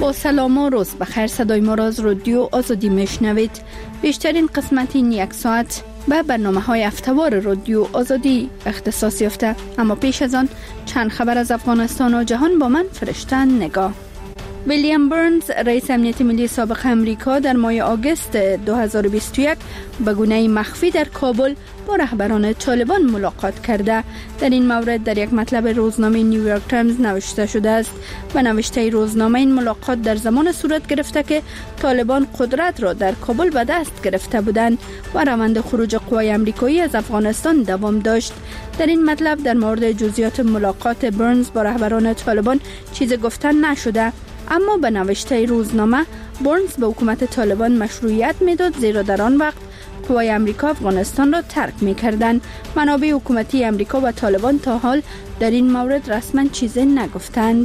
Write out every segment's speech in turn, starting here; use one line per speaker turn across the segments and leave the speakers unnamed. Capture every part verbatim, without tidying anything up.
با سلام و روز بخیر. صدای ما را از رادیو آزادی میشنوید. بیشترین قسمت این یک ساعت به برنامه های هفته‌وار رادیو آزادی اختصاص یافته. اما پیش از آن چند خبر از افغانستان و جهان با من فرشته نگاه. ویلیام برنز، رئیس امنیت ملی سابق امریکا، در ماه آگوست دو هزار و بیست و یک به گونه مخفی در کابل با رهبران طالبان ملاقات کرده. در این مورد در یک مطلب روزنامه نیویورک تایمز نوشته شده است. به نوشته روزنامه این ملاقات در زمان صورت گرفته که طالبان قدرت را در کابل به دست گرفته بودند و روند خروج قوای امریکایی از افغانستان دوام داشت. در این مطلب در مورد جزئیات ملاقات برنز با رهبران طالبان چیز گفتن نشده، اما به نوشته روزنامه برنز به حکومت طالبان مشروعیت میداد زیرا در آن وقت قوای امریکا افغانستان را ترک می‌کردند. منابع حکومتی امریکا و طالبان تا حال در این مورد رسما چیزی نگفتند.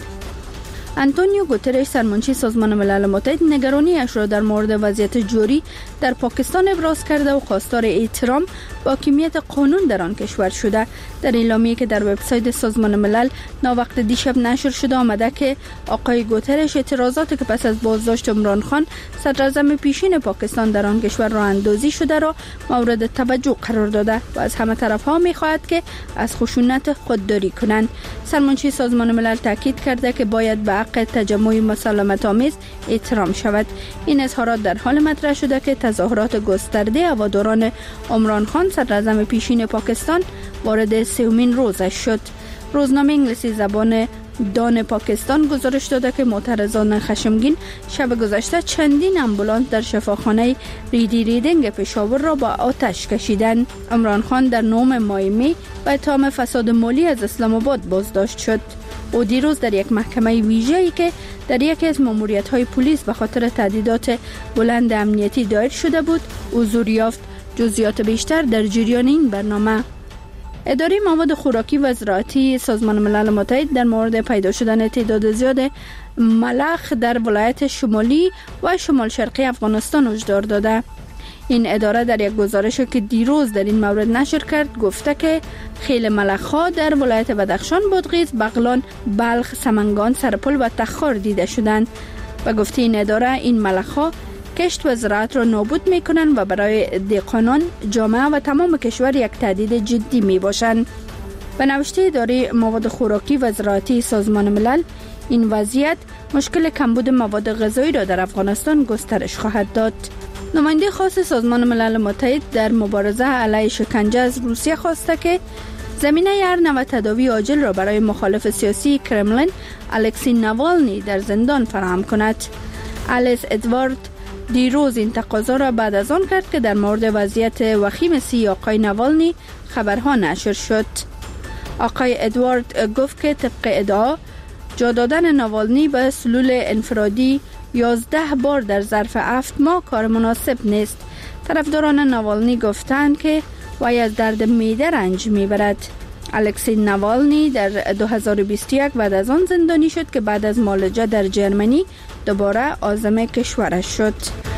آنتونیو گوترش، سرمنشی سازمان ملل متحد، نگرانیش را در مورد وضعیت جاری در پاکستان ابراز کرده و خواستار احترام با حاکمیت قانون در آن کشور شده. در اعلامیه‌ای که در وبسایت سازمان ملل ناوقت دیشب نشر شده آمده که آقای گوترش اعتراضاتی که پس از بازداشت عمران خان صدر اعظم پیشین پاکستان در آن کشور راه اندازی شده را مورد توجه قرار داده و از همه طرف‌ها می‌خواهد که از خشونت خودداری کنند. سرمنشی سازمان ملل تاکید کرده که باید به حق تجمع مسالمت آمیز احترام شود. این اظهارات در حال مطرح شده که تظاهرات گسترده هواداران عمران خان صدر اعظم پیشین پاکستان وارد سومین روزش شد. روزنامه انگلیسی زبان دان پاکستان گزارش داده که معترضان خشمگین شب گذشته چندین آمبولانس در شفاخانه ریدی ریدینگ پشاور را با آتش کشیدند. عمران خان در نهم ماه می به اتهام فساد مالی از اسلام آباد بازداشت شد. او دیروز در یک محکمه ویژه‌ای که در یکی از ماموریت‌های پلیس به خاطر تهدیدات بلند امنیتی دایر شده بود حضور یافت. جزئیات بیشتر در جریان این برنامه. اداره مواد خوراکی و زراعتی سازمان ملل متحد در مورد پیدا شدن تعداد زیاد ملخ در ولایت شمالی و شمال شرقی افغانستان هشدار داده. این اداره در یک گزارشی که دیروز در این مورد نشر کرد گفته که خیل ملخ‌ها در ولایت بدخشان، بادغیس، بغلان، بلخ، سمنگان، سرپل و تخار دیده شدند. به گفته این اداره این ملخ‌ها کشت و زراعت را نابود می‌کنند و برای دهقانان، جامعه و تمام کشور یک تهدید جدی می‌باشند. به نوشته اداره مواد خوراکی و زراعتی سازمان ملل، این وضعیت مشکل کمبود مواد غذایی را در افغانستان گسترش خواهد داد. نماینده خاص سازمان ملل متحد در مبارزه علیه شکنجه از روسیه خواسته که زمینه هر نوع تداوی عاجل را برای مخالف سیاسی کرملین الکسی ناوالنی در زندان فراهم کند. الیس ادوارد دیروز این تقاضا را بعد از آن کرد که در مورد وضعیت وخیم سی آقای ناوالنی خبرها نشر شد. آقای ادوارد گفت که طبق ادعا جا دادن ناوالنی به سلول انفرادی یازده بار در ظرف هفت ماه کار مناسب نیست. طرفداران ناوالنی گفتند که وی از درد معده رنج میبرد. الکسی ناوالنی در دو هزار و بیست و یک بعد از آن زندانی شد که بعد از معالجه در جرمنی دوباره عازم کشورش شد.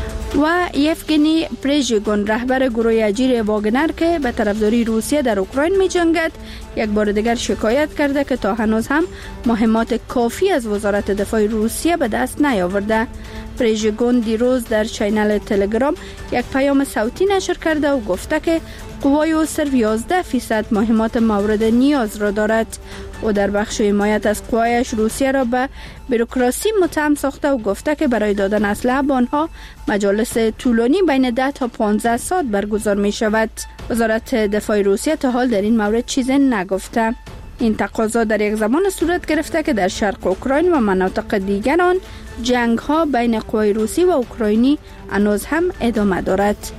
و یفگنی پریژگون، رهبر گروه اجیر واگنر که به طرفداری روسیه در اوکراین می جنگد، یک بار دیگر شکایت کرده که تا هنوز هم مهمات کافی از وزارت دفاع روسیه به دست نیاورده. پریژگون دیروز در چینل تلگرام یک پیام صوتی نشر کرده و گفته که قوای او صرف یازده فیصد مهمات مورد نیاز را دارد. او در بخش حمایت از قوایش روسیه را به بوروکراسی متهم ساخته و گفته که برای دادن اسلحه به آنها مجالس طولانی بین ده تا پانزده ساعت برگزار می شود. وزارت دفاع روسیه تا حال در این مورد چیزی نگفته. این تقاضا در یک زمان صورت گرفته که در شرق اوکراین و مناطق دیگر آن جنگ ها بین قوای روسی و اوکراینی هنوز هم ادامه دارد.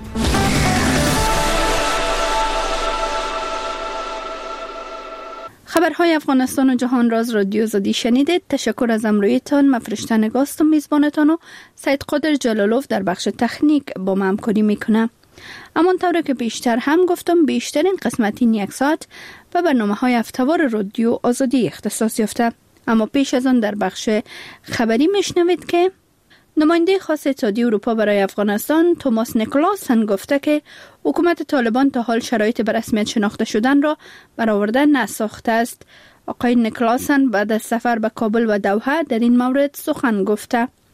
خبرهای افغانستان و جهان را از رادیو آزادی شنیدید. تشکر از همراهیتان. من فرشته نگاست و میزبانتان و سید قادر جلالوف در بخش تکنیک با ما همکاری میکنه. همانطور که بیشتر هم گفتم، بیشترین قسمت این یک ساعت به برنامه های هفته‌وار رادیو آزادی اختصاص یافته. اما پیش از آن در بخش خبری میشنوید که نماینده خاص اتحادیه اروپا برای افغانستان توماس نیکلاسن گفته که حکومت طالبان تا حال شرایط به رسمیت شناخته شدن را برآورده نساخته است. آقای نیکلاسن بعد از سفر به کابل و دوحه در این مورد سخن گفته.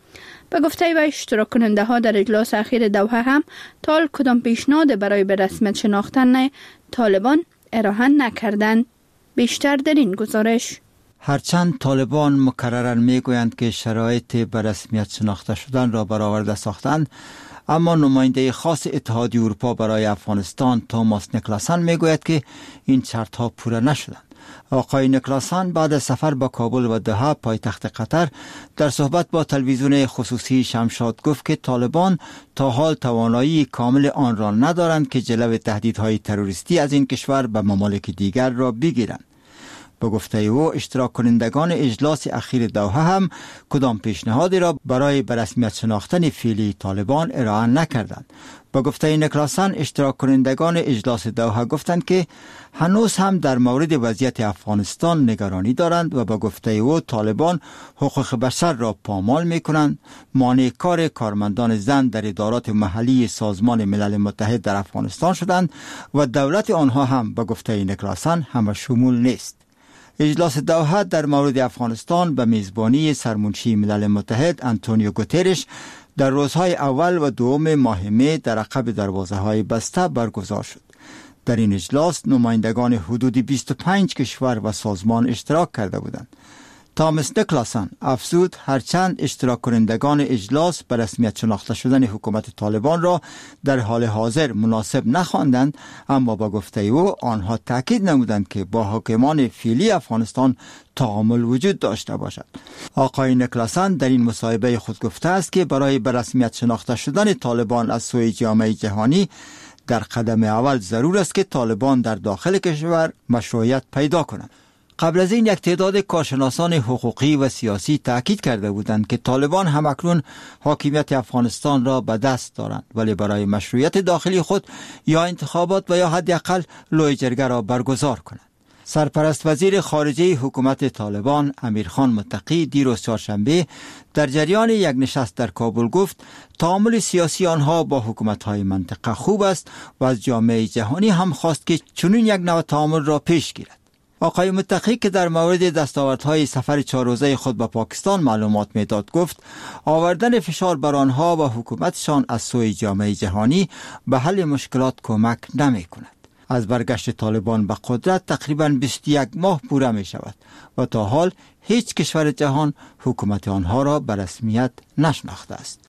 به گفته و اشتراک کننده ها در اجلاس اخیر دوحه هم تا حال کدام پیشنهاد برای به رسمیت شناختن طالبان ارائه نکردند. بیشتر در این گزارش.
هرچند طالبان مکرراً میگویند که شرایط به رسمیت شناخته شدن را برآورده ساختند، اما نماینده خاص اتحادیه اروپا برای افغانستان توماس نیکلاسن میگوید که این شرط‌ها پوره نشدند. آقای نیکلاسن بعد از سفر به کابل و دوحه پایتخت قطر در صحبت با تلویزیون خصوصی شمشاد گفت که طالبان تا حال توانایی کامل آن را ندارند که جلو تهدیدهای تروریستی از این کشور به ممالک دیگر را بگیرند. به گفته او اشتراک کنندگان اجلاس اخیر دوحه هم کدام پیشنهادی را برای به رسمیت شناختن فعلی طالبان ارائه نکردند. به گفته نیکلاسن اشتراک کنندگان اجلاس دوحه گفتند که هنوز هم در مورد وضعیت افغانستان نگرانی دارند و به گفته او طالبان حقوق بشر را پامال می‌کنند، مانع کار کارمندان زن در ادارات محلی سازمان ملل متحد در افغانستان شدند و دولت آنها هم به گفته نیکلاسن همه شمول نیست. اجلاس دوحه در مورد افغانستان به میزبانی سرمنشی ملل متحد آنتونیو گوترش در روزهای اول و دوم ماه می در عقب دروازه‌های بسته برگزار شد. در این اجلاس نمایندگان حدود بیست و پنج کشور و سازمان اشتراک کرده بودند. توماس نیکلاسن افزود هرچند اشتراک کنندگان اجلاس به رسمیت شناخته شدن حکومت طالبان را در حال حاضر مناسب نخواندند، اما با گفته او آنها تاکید نمودند که با حاکمان فعلی افغانستان تعامل وجود داشته باشد. آقای نیکلاسن در این مصاحبه خود گفته است که برای به رسمیت شناخته شدن طالبان از سوی جامعه جهانی در قدم اول ضرور است که طالبان در داخل کشور مشروعیت پیدا کنند. قبل از این یک تعداد کارشناسان حقوقی و سیاسی تاکید کرده بودند که طالبان همکنون حاکمیت افغانستان را به دست دارند، ولی برای مشروعیت داخلی خود یا انتخابات و یا حداقل لوی جرگه را برگزار کنند. سرپرست وزیر خارجه حکومت طالبان امیرخان متقی دیروز چهارشنبه در جریان یک نشست در کابل گفت تعامل سیاسی آنها با حکومت‌های منطقه خوب است و از جامعه جهانی هم خواست که چنین یک نوع تعامل را پیش گیرد. آقای متقی که در مورد دستاوردهای سفر چهار روزه خود به پاکستان معلومات میداد گفت آوردن فشار بر آنها و حکومتشان از سوی جامعه جهانی به حل مشکلات کمک نمی کند. از برگشت طالبان به قدرت تقریباً بیست و یک ماه پوره می شود و تا حال هیچ کشور جهان حکومت آنها را به رسمیت نشناخته است.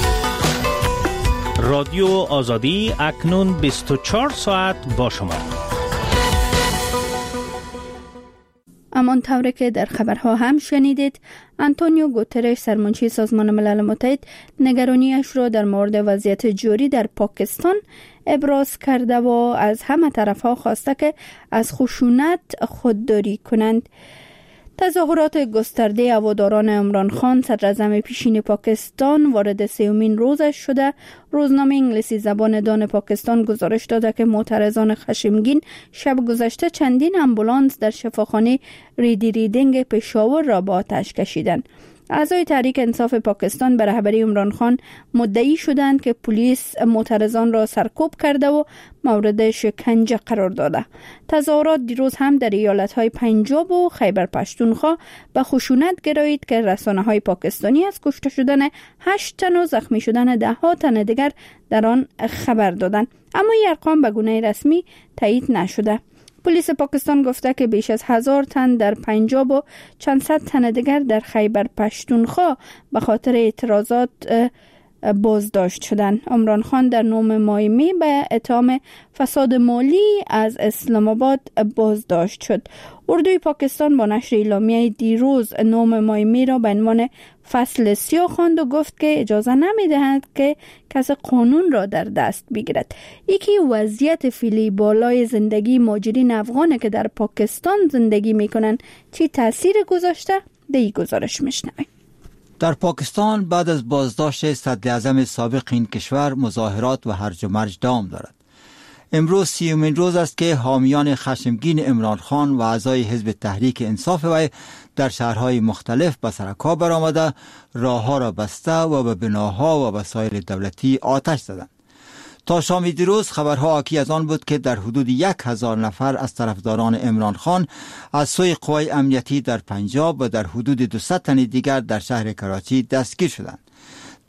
رادیو آزادی اکنون بیست و چهار ساعت با شما.
همان طوری که در خبرها هم شنیدید، آنتونیو گوترش سرمنشی سازمان ملل متحد نگرانیش را در مورد وضعیت جاری در پاکستان ابراز کرده و از همه طرفها خواسته که از خشونت خودداری کنند. تظاهرات گسترده هواداران عمران خان صدراعظم پیشین پاکستان وارد سومین روزش شده. روزنامه انگلیسی زبان دان پاکستان گزارش داده که معترضان خشمگین شب گذشته چندین آمبولانس در شفاخانه ریدی ریدینگ پشاور را با آتش کشیدند. اعضای تحریک انصاف پاکستان به رهبری عمران خان مدعی شدند که پلیس معترضان را سرکوب کرده و مورد شکنجه قرار داده. تظاهرات دیروز هم در ایالت‌های پنجاب و خیبر پختونخوا به خشونت گرایید که رسانه‌های پاکستانی از کشته شدن هشت تن و زخمی شدن ده ها تن دیگر در آن خبر دادند، اما این ارقام به گونه رسمی تایید نشده. پلیس پاکستان گفته که بیش از هزار تن در پنجاب و چند صد تن دیگر در خیبر پختونخوا به خاطر اعتراضات بازداشت شدند. عمران خان در نهم ماه می به اتهام فساد مالی از اسلام آباد بازداشت شد. اردوی پاکستان با نشر اعلامیه دیروز نهم ماه می را به عنوان فصل سیاه خواند و گفت که اجازه نمی‌دهد که کس قانون را در دست بگیرد. یکی وضعیت فعلی بالای زندگی مهاجرین افغان که در پاکستان زندگی می‌کنند چی تاثیر گذاشته؟ در این گزارش می‌شنویم.
در پاکستان بعد از بازداشت صدراعظم سابق این کشور مظاهرات و هرج و مرج دوام دارد. امروز سیومین روز است که حامیان خشمگین عمران خان و اعضای حزب تحریک انصاف وی در شهرهای مختلف به سرکا برآمده، راهها را بسته و به بناها و وسایل دولتی آتش زدند. تا شام دیروز خبرها حاکی از آن بود که در حدود یک هزار نفر از طرفداران عمران خان از سوی قوای امنیتی در پنجاب و در حدود دویست تن دیگر در شهر کراچی دستگیر شدند.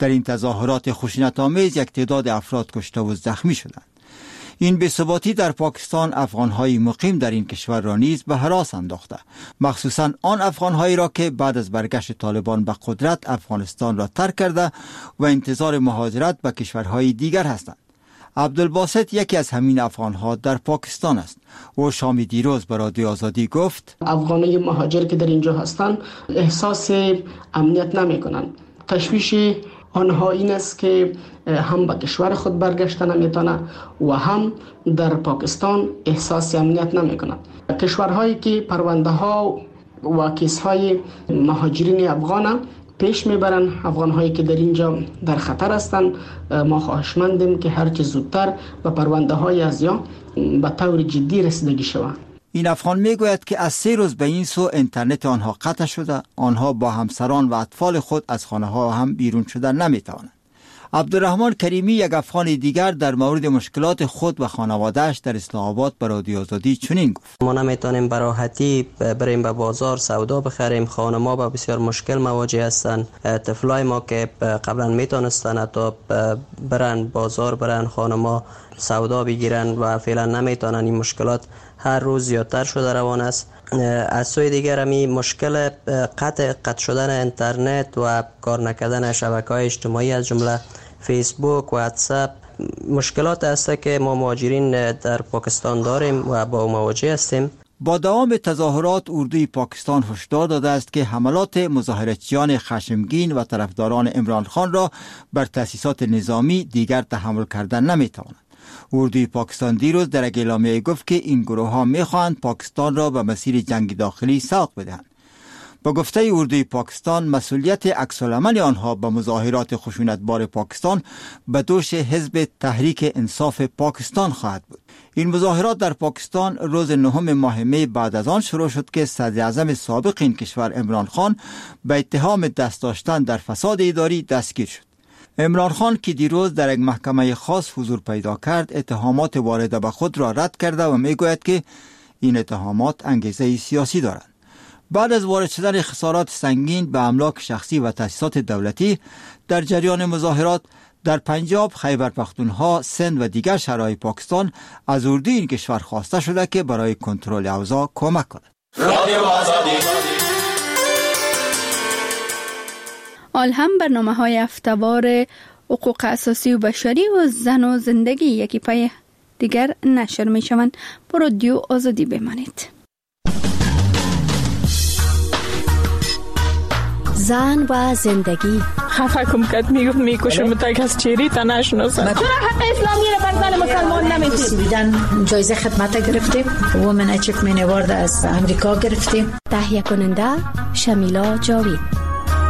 در این تظاهرات خشونت‌آمیز یک تعداد افراد کشته و زخمی شدند. این بی‌ثباتی در پاکستان افغان‌های مقیم در این کشور را نیز به هراس انداخته، مخصوصاً آن افغان‌هایی را که بعد از برگشت طالبان به قدرت افغانستان را ترک کرده و انتظار مهاجرت به کشورهای دیگر هستند. عبدالباسط یکی از همین افغان‌ها در پاکستان است. او شام دیروز به رادیو آزادی گفت:
افغانای مهاجر که در اینجا هستند احساس امنیت نمی‌کنند. تشویش آنها این است که هم به کشور خود برگشتن نمیتونه و هم در پاکستان احساس امنیت نمیکنند. کشورهایی که پرونده ها و کیس های مهاجرین افغان پیش میبرن، افغان هایی که در اینجا در خطر هستند، ما خواهشمندیم که هرچه زودتر به پرونده های از یا به طور جدی رسیدگی شود.
این افغان میگوید که از سه روز به این سو اینترنت آنها قطع شده، آنها با همسران و اطفال خود از خانه ها هم بیرون شدن نمیتوانند. عبدالرحمن کریمی یک افغان دیگر در مورد مشکلات خود و خانواده‌اش در اسلام آباد به رادیو آزادی چنین گفت:
ما نمیتونیم به راحتی بریم به بازار سودا بخریم، خانه ما با بسیار مشکل مواجه هستند. طفلای ما که قبلا میتونستن حتی برن بازار برن خانه ما سودا بگیرن و فعلا نمیتونن. این مشکلات هر روز زیادتر شده روان است. از سوی دیگر همی مشکل قطع قطع شدن اینترنت و کار نکردن شبکه‌های اجتماعی از جمله فیسبوک و واتساپ مشکلات است که ما مهاجرین در پاکستان داریم و با مواجه هستیم.
با دوام تظاهرات اردوی پاکستان هشدار داده است که حملات مظاهراتچیان خشمگین و طرفداران عمران خان را بر تأسیسات نظامی دیگر تحمل کردن نمیتواند. اردوی پاکستان دیروز در یک اعلامیه گفت که این گروه ها میخواهند پاکستان را به مسیر جنگ داخلی سوق بدهند. با گفته اردوی پاکستان مسئولیت عکس‌العمل آنها به مظاهرات خشونتبار پاکستان به دوش حزب تحریک انصاف پاکستان خواهد بود. این مظاهرات در پاکستان روز نهم ماه می بعد از آن شروع شد که صدر اعظم سابق این کشور عمران خان به اتهام دست داشتن در فساد اداری دستگیر شد. عمران خان که دیروز در یک محکمه خاص حضور پیدا کرد، اتهامات وارده به خود را رد کرده و میگوید که این اتهامات انگیزه سیاسی دارند. بعد از وارد شدن خسارات سنگین به املاک شخصی و تأسیسات دولتی در جریان مظاهرات در پنجاب، خیبر پختونخوا، سند و دیگر شهرهای پاکستان از اردوی این کشور خواسته شده که برای کنترل اوضاع کمک کند.
آل هم برنامه های هفته‌وار حقوق اساسی و بشری و زن و زندگی یکی پای دیگر نشر می شوند. با رادیو آزادی بمانید.
زن و زندگی.
خفه کم کد میگفت میکشم متک از چیری تا نشناسم.
چرا حق اسلامی را بر زن مسلمان نمیدید؟
بیدن جایزه خدمت گرفتیم، وومن اچیومنت اوارد از امریکا گرفتیم. تهیه کننده شمیلا جاوید.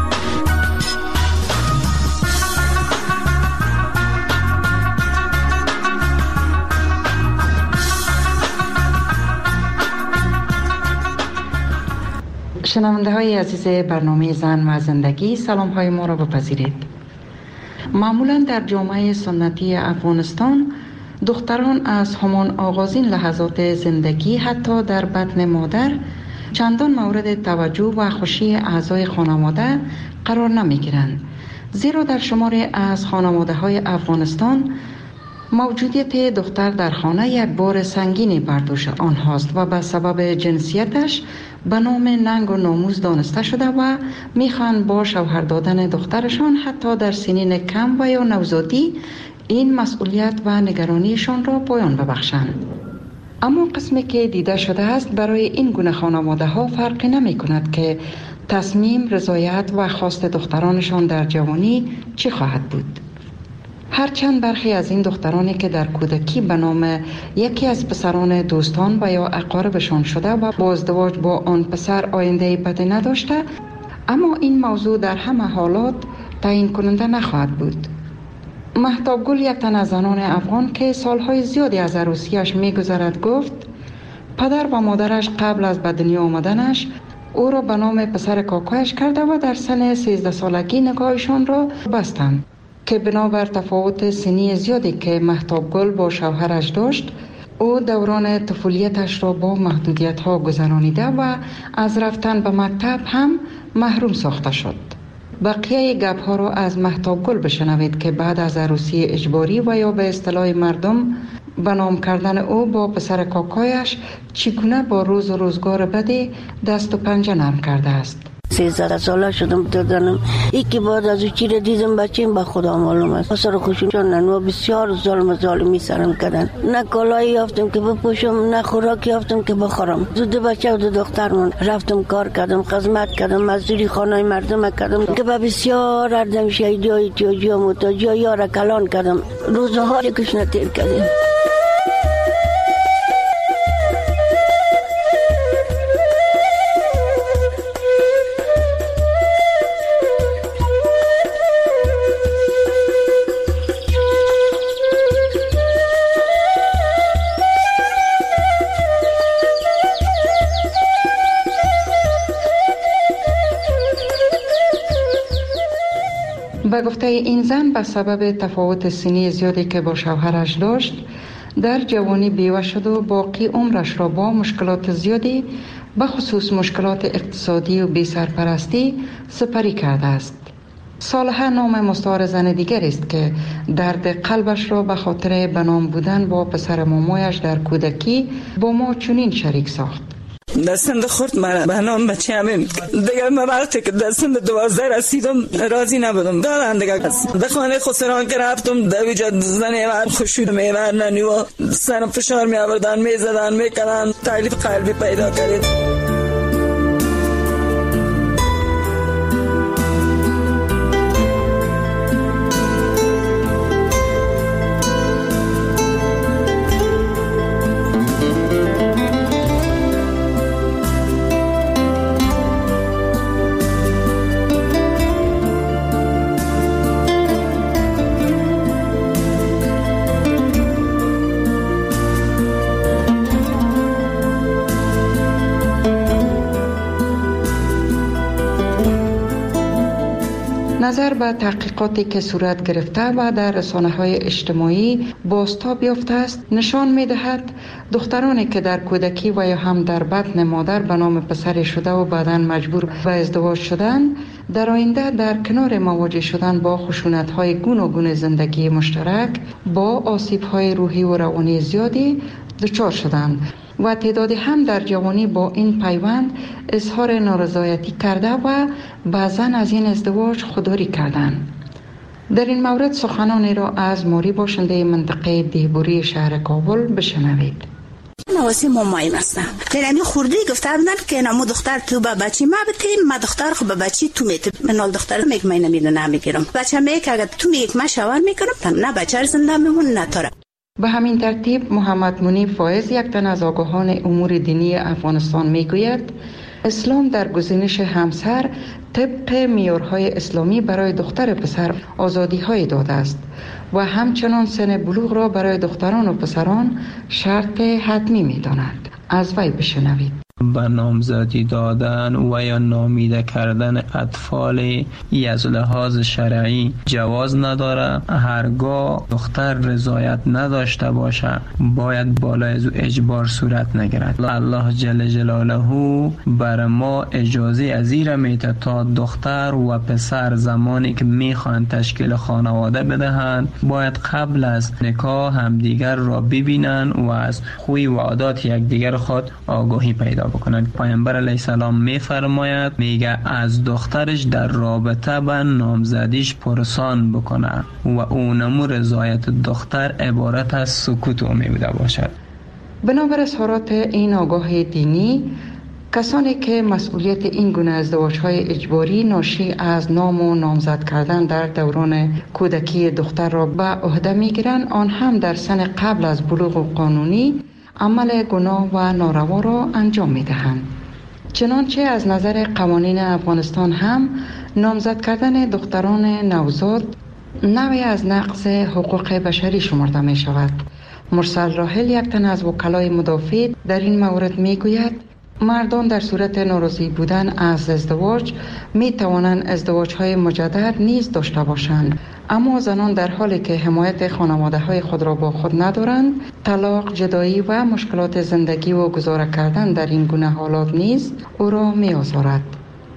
شنونده های عزیز برنامه زن و زندگی، سلام های ما را بپذیرید. معمولا در جامعه سنتی افغانستان دختران از همان آغازین لحظات زندگی حتی در بطن مادر چندان مورد توجه و خوشی اعضای خانواده قرار نمی گیرند، زیرا در شماری از خانواده های افغانستان موجودیت دختر در خانه یک بار سنگینی بر دوش آنهاست و به سبب جنسیتش به نام ننگ و ناموس دانسته شده و میخوان با شوهر دادن دخترشان حتی در سنین کم و یا نوزادی این مسئولیت و نگرانیشان را پایان ببخشند. اما قسمی که دیده شده است برای این گونه خانواده ها فرقی نمی کند که تصمیم، رضایت و خواست دخترانشان در جوانی چی خواهد بود. هرچند برخی از این دخترانی که در کودکی به نام یکی از پسران دوستان و یا اقاربشان شده و با ازدواج با آن پسر آینده بدی نداشته، اما این موضوع در همه حالات تعیین کننده نخواهد بود. مهتاب گل، یک تن از زنان افغان که سالهای زیادی از عروسیش می‌گذرد، گفت پدر و مادرش قبل از به دنیا آمدنش او را به نام پسر کاکایش کرده و در سن سیزده سالگی نکاحشان را بستند که بنابر تفاوت سنی زیادی که مهتاب گل با شوهرش داشت، او دوران طفولیتش را با محدودیت ها گذرانیده و از رفتن به مکتب هم محروم ساخته شد. بقیه گپ ها را از مهتاب گل بشنوید که بعد از عروسی اجباری و یا به اصطلاح مردم به نام کردن او با پسر کاکایش چگونه با روز و روزگار بدی دست و پنجه نرم کرده است.
سیزده ساله شدم دادنم یکی بعد از چی را دیدم بچیم به خدا معلوم است. پسر خوشون چندن و بسیار ظلم ظالمی سرم کردن. نه کالایی یافتم که بپوشم، نه خوراک یافتم که بخورم. زود بچه و دو دخترمون رفتم کار کردم، خدمت کردم، مزدوری خانه مردم کردم که به بسیار اردم شهیدی های تیاجی و متاجی ها یار کلان کردم. روزها یکیش نتیر کردیم.
به گفته این زن به سبب تفاوت سنی زیادی که با شوهرش داشت در جوانی بیوه شد و باقی عمرش را با مشکلات زیادی به خصوص مشکلات اقتصادی و بی سرپرستی سپری کرده است. صالحه نام مستعار زن دیگر است که درد قلبش را به خاطر بنام بودن با پسر مامایش در کودکی با ما چنین شریک ساخت.
دستند خورد من به نام بچه همه دیگه من وقتی که دستند دوازده رسیدم راضی نبودم دارن دیگه در خانه خسران که رفتم در ویجاد زنه ور خوشود میورنن و سرم فشار می آوردن می زدن می کردن تکلیف قلبی پیدا کرد.
نظر به تحقیقاتی که صورت گرفته و در رسانه‌های اجتماعی بازتاب یافته است نشان می‌دهد دخترانی که در کودکی و یا هم در بطن مادر به نام پسر شده و بعداً مجبور به ازدواج شدند در آینده در کنار مواجه شدن با خشونت‌های گوناگون زندگی مشترک با آسیب‌های روحی و روانی زیادی دچار شدند و تعدادی هم در جوانی با این پیوند اظهار نارضایتی کرده و بعضاً از این ازدواج خودداری کردند. در این مورد سخنانی را از موری باشنده منطقه دیبوری شهر کابل بشنوید.
نواسی مامایم هستم. یعنی خوردی گفته بودن که نمو دختر تو با بچی ما بتیم ما دختر خو با بچی تو میت منال دختر میگم من نمیدونم میگیرم بچه میگه اگه تو میگه ما شاور میکنم نه بچه زنده میمون نه تاره.
به همین ترتیب محمد منیب فایز یک تن از آگاهان امور دینی افغانستان میگوید اسلام در گزینش همسر طبق معیارهای اسلامی برای دختر پسر آزادی‌های داده است و همچنان سن بلوغ را برای دختران و پسران شرط حتمی می‌داند. از وی بشنوید.
به نامزدی دادن و یا نامیده کردن اطفال از لحاظ شرعی جواز نداره. هرگاه دختر رضایت نداشته باشه باید بالای از اجبار صورت نگیرد. الله جل جلاله بر ما اجازه ازیر میته تا دختر و پسر زمانی که میخوان تشکیل خانواده بدهند باید قبل از نکاح همدیگر را ببینن و از خوی و عادات یکدیگر خود آگاهی پیدا بکنند. پیامبر علیه السلام میفرماید میگه از دخترش در رابطه با نامزدیش پرسان بکنه و اونمو رضایت دختر عبارت از سکوت او میبوده باشد.
بنابر اظهارات این آگاه دینی کسانی که مسئولیت این گونه ازدواج‌های اجباری ناشی از نام و نامزد کردن در دوران کودکی دختر را به عهده میگیرند آن هم در سن قبل از بلوغ قانونی عمل گناه و ناروا را انجام می‌دهند. چنانچه از نظر قوانین افغانستان هم نامزد کردن دختران نوزاد نوعی از نقض حقوق بشری شمرده می شود. مرسل راحل یک تن از وکلای مدافع در این مورد می گوید مردان در صورت ناراضی بودن از ازدواج می توانند ازدواج های مجدد نیز داشته باشند، اما زنان در حالی که حمایت خانواده های خود را با خود ندارند طلاق، جدایی و مشکلات زندگی و گذاره کردن در این گونه حالات نیز او را می آزارد.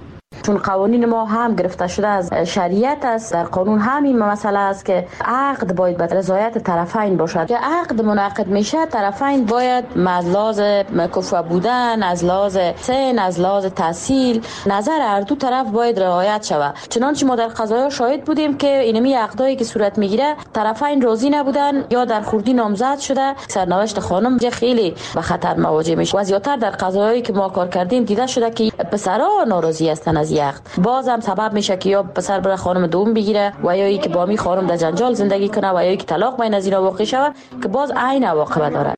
چون قوانین ما هم گرفته شده از شریعت است. در قانون همین مسئله است که عقد باید به رضایت طرفین باشد. که عقد منعقد میشه طرفین باید از لحاظ کفو بودن، از لحاظ سن، از لحاظ تحصیل، نظر هر دو طرف باید رعایت شود. چنانچه ما در قضایا شاهد بودیم که اینمی عقدایی که صورت میگیره طرفین راضی نبودن یا در خوردی نامزد شده، سرنوشت خانم خیلی به خطر مواجه میشه. و زیاتر در قضایایی که ما کار کردیم دیده شده که پسرها ناراضی هستن از عقد. باز هم سبب میشه که یا پسر بره خانم دوم بگیره و یا اینکه با می خانم در جنجال زندگی کنه و یا اینکه طلاق بین از اینا واقع شود که باز عین عواقب داره.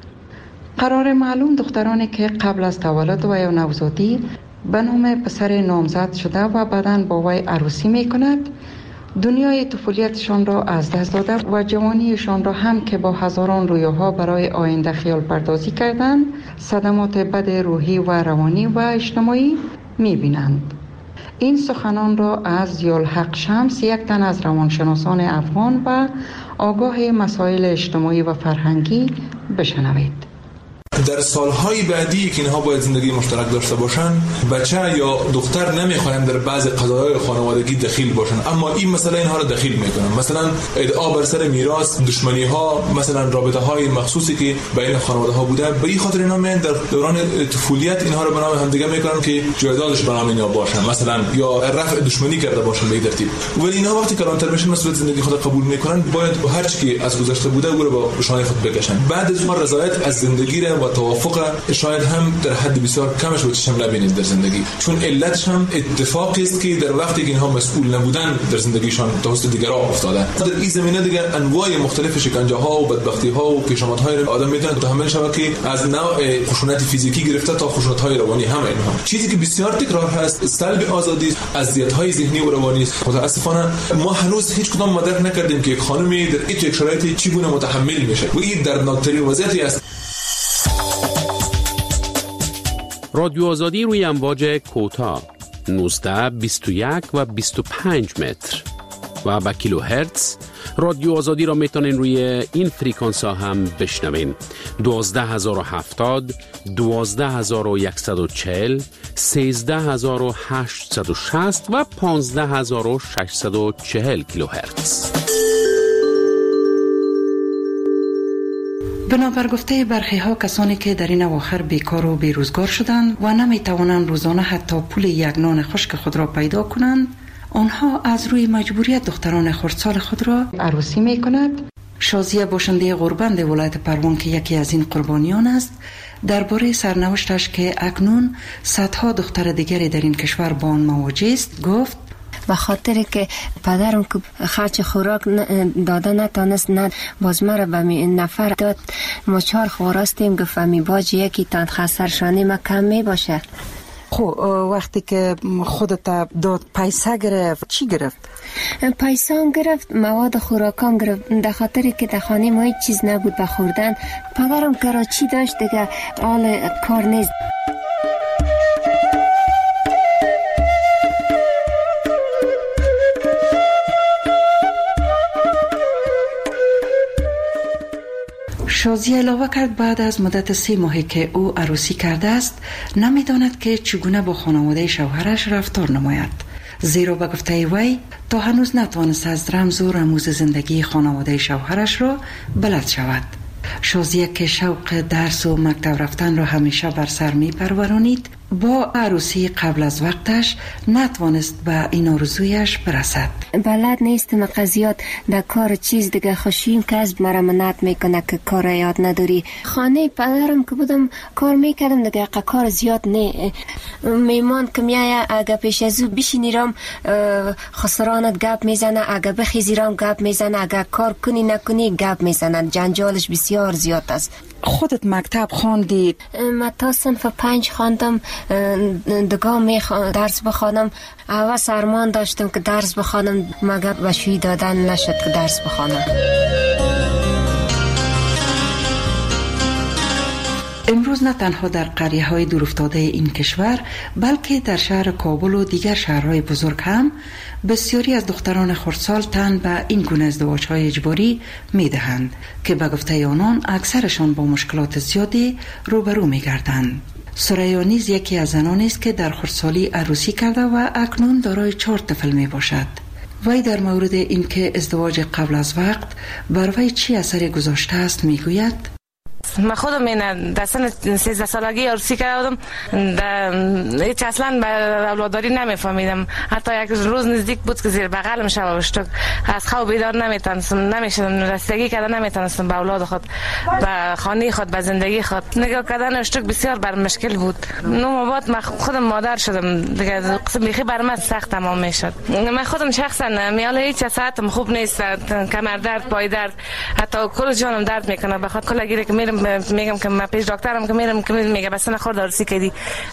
قرار معلوم دخترانی که قبل از تولد و یا نوزادی به نام پسر نامزد شده و بعداً با وی عروسی میکند، دنیای طفولیتشان را از دست داده و جوانیشان را هم که با هزاران رویاها برای آینده خیال پردازی کردند، صدمات بد روحی و روانی و اجتماعی میبینند. این سخنان را از ضیاءالحق شمس، یک تن از روانشناسان افغان و آگاه مسائل اجتماعی و فرهنگی، بشنوید.
در سالهای بعدی که اینها باید زندگی مشترک داشته باشن، بچه یا دختر نمیخواهند در بعض قضایای خانوادگی دخیل باشن، اما این مسئله اینها را دخیل میکنن. مثلا ادعا بر سر میراث، دشمنی ها، مثلا رابطه های مخصوصی که بین خانواده ها بوده، به این خاطر اینا میان در دوران طفولیت اینها را به نام همدیگه میکنن که جایدادش به نام اینا باشن، مثلا یا رفع دشمنی کرده باشن به این ترتیب. ولی اینها وقتی کلانتر میشن مسئولیت زندگی خود قبول میکنن، باید هر چیزی که از گذشته بوده او را با شانه خود بکشن. بعد از اون رضایت از زندگی را و توافق شاید هم در حد بسیار کمش رو چشم نبینید در زندگی، چون علتش هم اتفاقی است که در وقتی که اینها مسئول نبودن در زندگیشان توسط دیگران افتاده. در این زمینه دیگه انواع مختلف شکنجه ها و بدبختی ها و پیشامدهای آدم میتونه متحمل شود که از نوع خشونت فیزیکی گرفته تا خشونت های روانی هم اینها. چیزی که بسیار تکرار هست سلب آزادی، اذیت های ذهنی و روانی است. متاسفانه ما هنوز هیچ کدام مدرک نکردیم که یک خانمی در این یک شرایطی چگونه متحمل میشه و این دردناکترین وضعیتی است.
رادیو آزادی روی امواج کوتاه نوزده، بیست و یک و بیست و پنج متر و با کیلو هرتز. رادیو آزادی را میتونین روی این فریکانس ها هم بشنوین: دوازده هزار و هفتاد، دوازده هزار و صد و چهل، سیزده هزار و هشتصد و شصت و پانزده هزار و ششصد و چهل کیلو هرتز.
بنابر گفته برخی ها، کسانی که در این اواخر بیکار و بیروزگار شدند و نمی توانند روزانه حتی پول یک نان خشک خود را پیدا کنند، آنها از روی مجبوریت دختران خردسال خود را عروسی می کند. شازیه باشنده غوربند ولایت پروان که یکی از این قربانیان است، درباره سرنوشتش که اکنون صدها دختر دیگری در این کشور با آن مواجه است گفت:
به خاطر که پدرم که خرچ خوراک داده نتانست، نه باز مرا به نفر داد. ما چهار خواراستیم، گفت می باج یکی تان خسرشانی ما کم می باشه.
خب وقتی که خودت داد پیسه گرفت چی گرفت؟
پیسه هم گرفت، مواد خوراکان گرفت. در خاطر که در خانه ما هیچ چیز نبود به خوردن. پدرم کراچی داشت دیگه، حال کار نیست.
شازیه علاوه کرد بعد از مدت سه ماهی که او عروسی کرده است، نمیداند که چگونه با خانواده شوهرش رفتار نماید، زیرا به گفته وی تا هنوز نتوانست از رمز و رموز زندگی خانواده شوهرش را بلد شود. شازیه که شوق درس و مکتب رفتن را همیشه بر سر می پرورانید، با عروسی قبل از وقتش نتوانست به این آرزویش برسد.
بلد نیستم قضیات در کار چیز دیگه، خوشیم کسب مرا منعت میکنه که کار یاد نداری. خانه پدرم که بودم کار میکردم دیگه، کار زیاد نه. میمان که میایه اگه پیش از او بشینیرم خسرانت گپ میزنه، اگه بخیزیرم گپ میزنه، اگه کار کنی نکنی گپ میزنه. جنجالش بسیار زیاد است.
خودت مکتب خواندی؟
من تا صنف پنج خواندم، دگاه می درس بخوانم. اول سرمان داشتم که درس بخوانم، مگر بشوی دادن نشد که درس بخوانم.
امروز نه تنها در قریه های دورافتاده این کشور، بلکه در شهر کابل و دیگر شهرهای بزرگ هم بسیاری از دختران خردسال تن به این گونه ازدواج های اجباری می دهند که به گفته آنان اکثرشان با مشکلات زیادی روبرو می گردند. ثریا نیز یکی از زنانی است که در خردسالی عروسی کرده و اکنون دارای چهار طفل می باشد. وی در مورد اینکه ازدواج قبل از وقت بر وی چی اثری گذاشته است می گوید:
من خودم این در سن سیزده سالگی عروسی کردم، هیچ اصلا به اولاداری نمیفهمیدم. حتی یک روز نزدیک بود که زیر بغلم شب شد، از خواب بیدار نمیتونستم، نمیشدم رسیدگی کردن نمیتونستم به اولاد خود، به خانه خود، به زندگی خود. نگاه کردن اشتک بسیار بر مشکل بود. نو بعد من خودم مادر شدم دیگه، قسم بیخی بر من سخت تمام میشد. من خودم شخصا میاله هیچ ساعتم خوب نیست، کمر درد، پای درد، حتی کل جانم درد میکنه. بخاطر کلا گیره که میرم میگم که من پیش دکترم که میرم که میگه بس نه خورد عروسی کردی،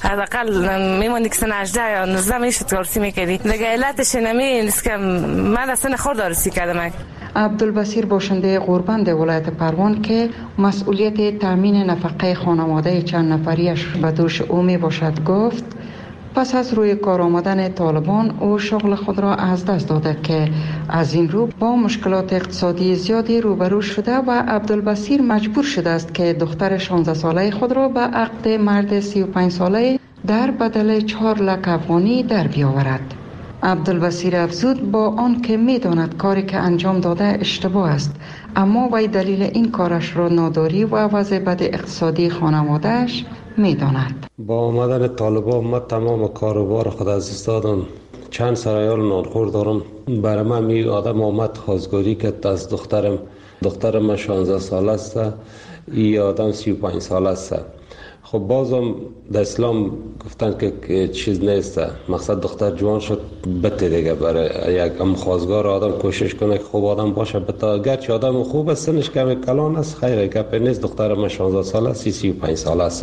حداقل میموندی که سن هجده یا نوزده میشد عروسی میکردی دیگه. علتش نمی نیست که من اصلا خورد عروسی کردم.
عبدالبصیر باشنده غوربند ولایت پروان که مسئولیت تامین نفقه خانواده چند نفریش به دوش او می باشد گفت پس از روی کار آمدن طالبان او شغل خود را از دست داده که از این رو با مشکلات اقتصادی زیادی روبرو شده و عبدالبصیر مجبور شده است که دختر شانزده ساله خود را به عقد مرد سی و پنج ساله در بدل چهار لک افغانی در بیاورد. عبدالبصیر افزود با آن که می داند کاری که انجام داده اشتباه است، اما وی دلیل این کارش را ناداری و وضع بد اقتصادی خانوادهش می داند.
با آمدن طالبان من تمام کاروبار خود از دست دادم. چند سرایال نانخور دارم. برای من می آدم آمد خواستگاری که از دخترم دخترم من شانزده ساله است، ای آدم سی و پنج ساله است. خب بازم در اسلام گفتن که چیز نیست، مقصد دختر جوان شد بته دیگه. برای یک ام خواستگار آدم کوشش کنه که خوب آدم باشه، بتا گرچه آدم خوب است سنش کمی کلان است، خیره گپ نیست. دختر من شانزده ساله است، سی و پنج ساله است.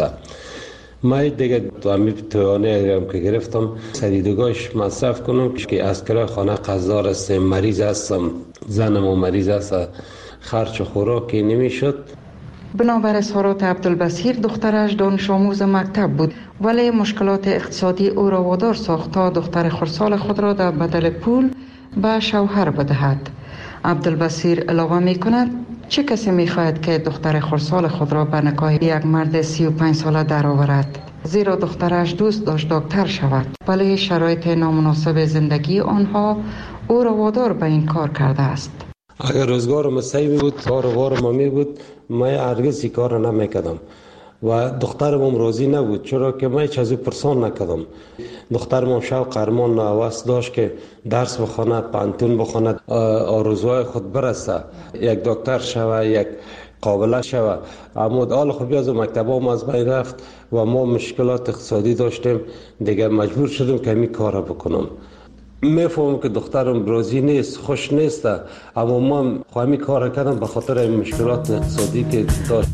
من دیگه تو امی توانه که گرفتم سریدگاهش مصرف کنم که از کرای خانه قرضدار است، مریض هستم، زنم مریض است، خرچ خوراکی نمیشد.
بنابر اظهارات عبدالبصیر دخترش دانش آموز مکتب بود، ولی مشکلات اقتصادی او را وادار ساخت تا دختر خردسال خود را در بدل پول به شوهر بدهد. عبدالبصیر علاوه می کند چه کسی می خواهد که دختر خردسال خود را به نکاح یک مرد سی و پنج ساله درآورد، زیرا دخترش دوست داشت دکتر شود، ولی شرایط نامناسب زندگی آنها او را وادار به این کار کرده است.
اگر روزگارم صحیح بود، کاروبارم می بود، من هرگز این کار نمیکردم و دخترم راضی نبود، چرا که من هیچ از او پرسان نکردم. دخترم شوق ارمان هوس داشت که درس بخواند، پانتون بخواند، آرزوهای خود برسه، یک دکتر شوه، یک قابله شوه. اما حال خب از مکتبام از بین رفت و ما مشکلات اقتصادی داشتیم، دیگه مجبور شدم که این کار بکنم. میفهمم که دخترم راضی نیست، خوش نیست، اما من خواهمی کار کردم به خاطر این مشکلات اقتصادی که داشت.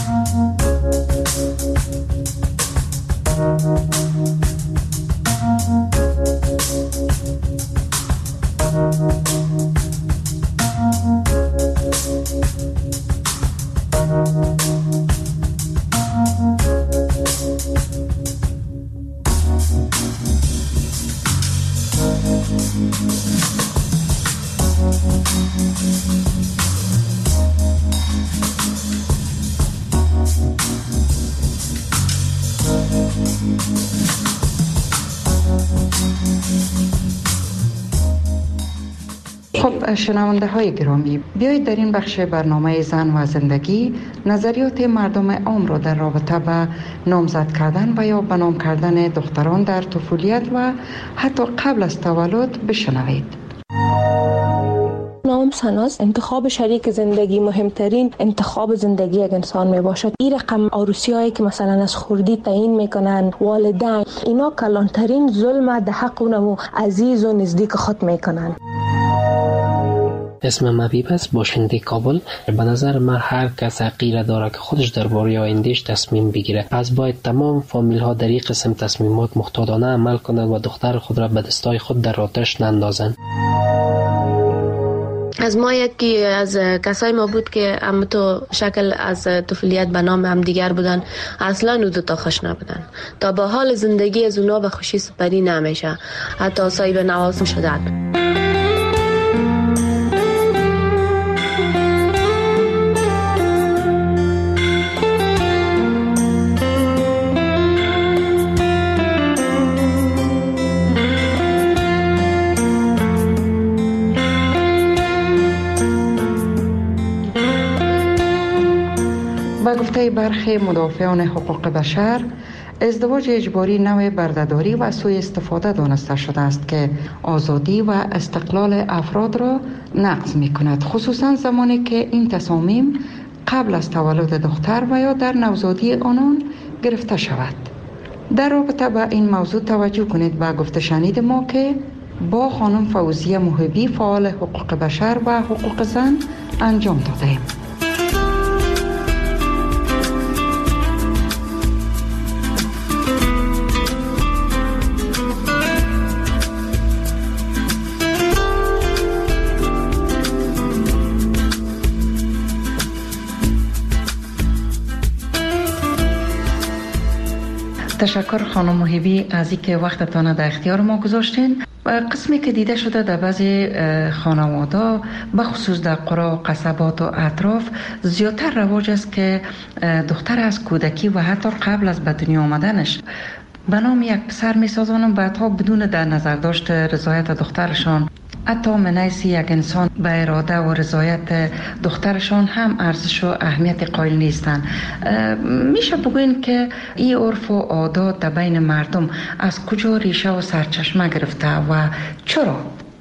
خب شنونده های گرامی، بیایید در این بخش برنامه زن و زندگی نظریات مردم عام را در رابطه به نامزد کردن و یا به نام کردن دختران در طفولیت و حتی قبل از تولد بشنوید.
نام سناس انتخاب شریک زندگی مهمترین انتخاب زندگی یک انسان می باشد. این رقم عروسی هایی که مثلا از خردی تعیین میکنن والدین، اینا کلانترین ظلم در حق اونمو عزیز و نزدیک خود میکنن.
اسمم حبیب است، باشنده کابل. به نظر من هر کس حقیره داره که خودش درباره آیندهش تصمیم بگیره، پس باید تمام فامیل ها در این قسم تصمیمات محتاطانه عمل کنند و دختر خود را به دستای خود در آتش نندازند.
از ما یکی از کسای ما بود که هم تو شکل از طفولیت به نام هم دیگر بودن، اصلا او دو تا خوش نبودن، تا با حال زندگی از اونا به خوشی سپری نمیشه، حتی صاحب نواز شدن.
گفته برخی مدافعان حقوق بشر، ازدواج اجباری نوع بردهداری و سوء استفاده دانسته شده است که آزادی و استقلال افراد را نقض می کند، خصوصا زمانی که این تصامیم قبل از تولد دختر و یا در نوزادی آنان گرفته شود. در رابطه با این موضوع توجه کنید به گفته شنید ما که با خانم فوزیه محبی فعال حقوق بشر و حقوق زن انجام دادیم. تشکر خانم محبی از اینکه وقتتان در اختیار ما گذاشتین. قسمی که دیده شده در بعضی خانواده بخصوص در قرا و قصبات و اطراف زیادتر رواج است که دختر از کودکی و حتی قبل از به دنیا آمدنش به نام یک پسر می سازند، بعدها بدون در نظر داشت رضایت دخترشان، حتی منیس یک انسان به اراده و رضایت دخترشان هم ارزش و اهمیت قائل نیستند. میشه بگوین که این عرف و عادات در بین مردم از کجا ریشه و سرچشمه گرفته و چرا؟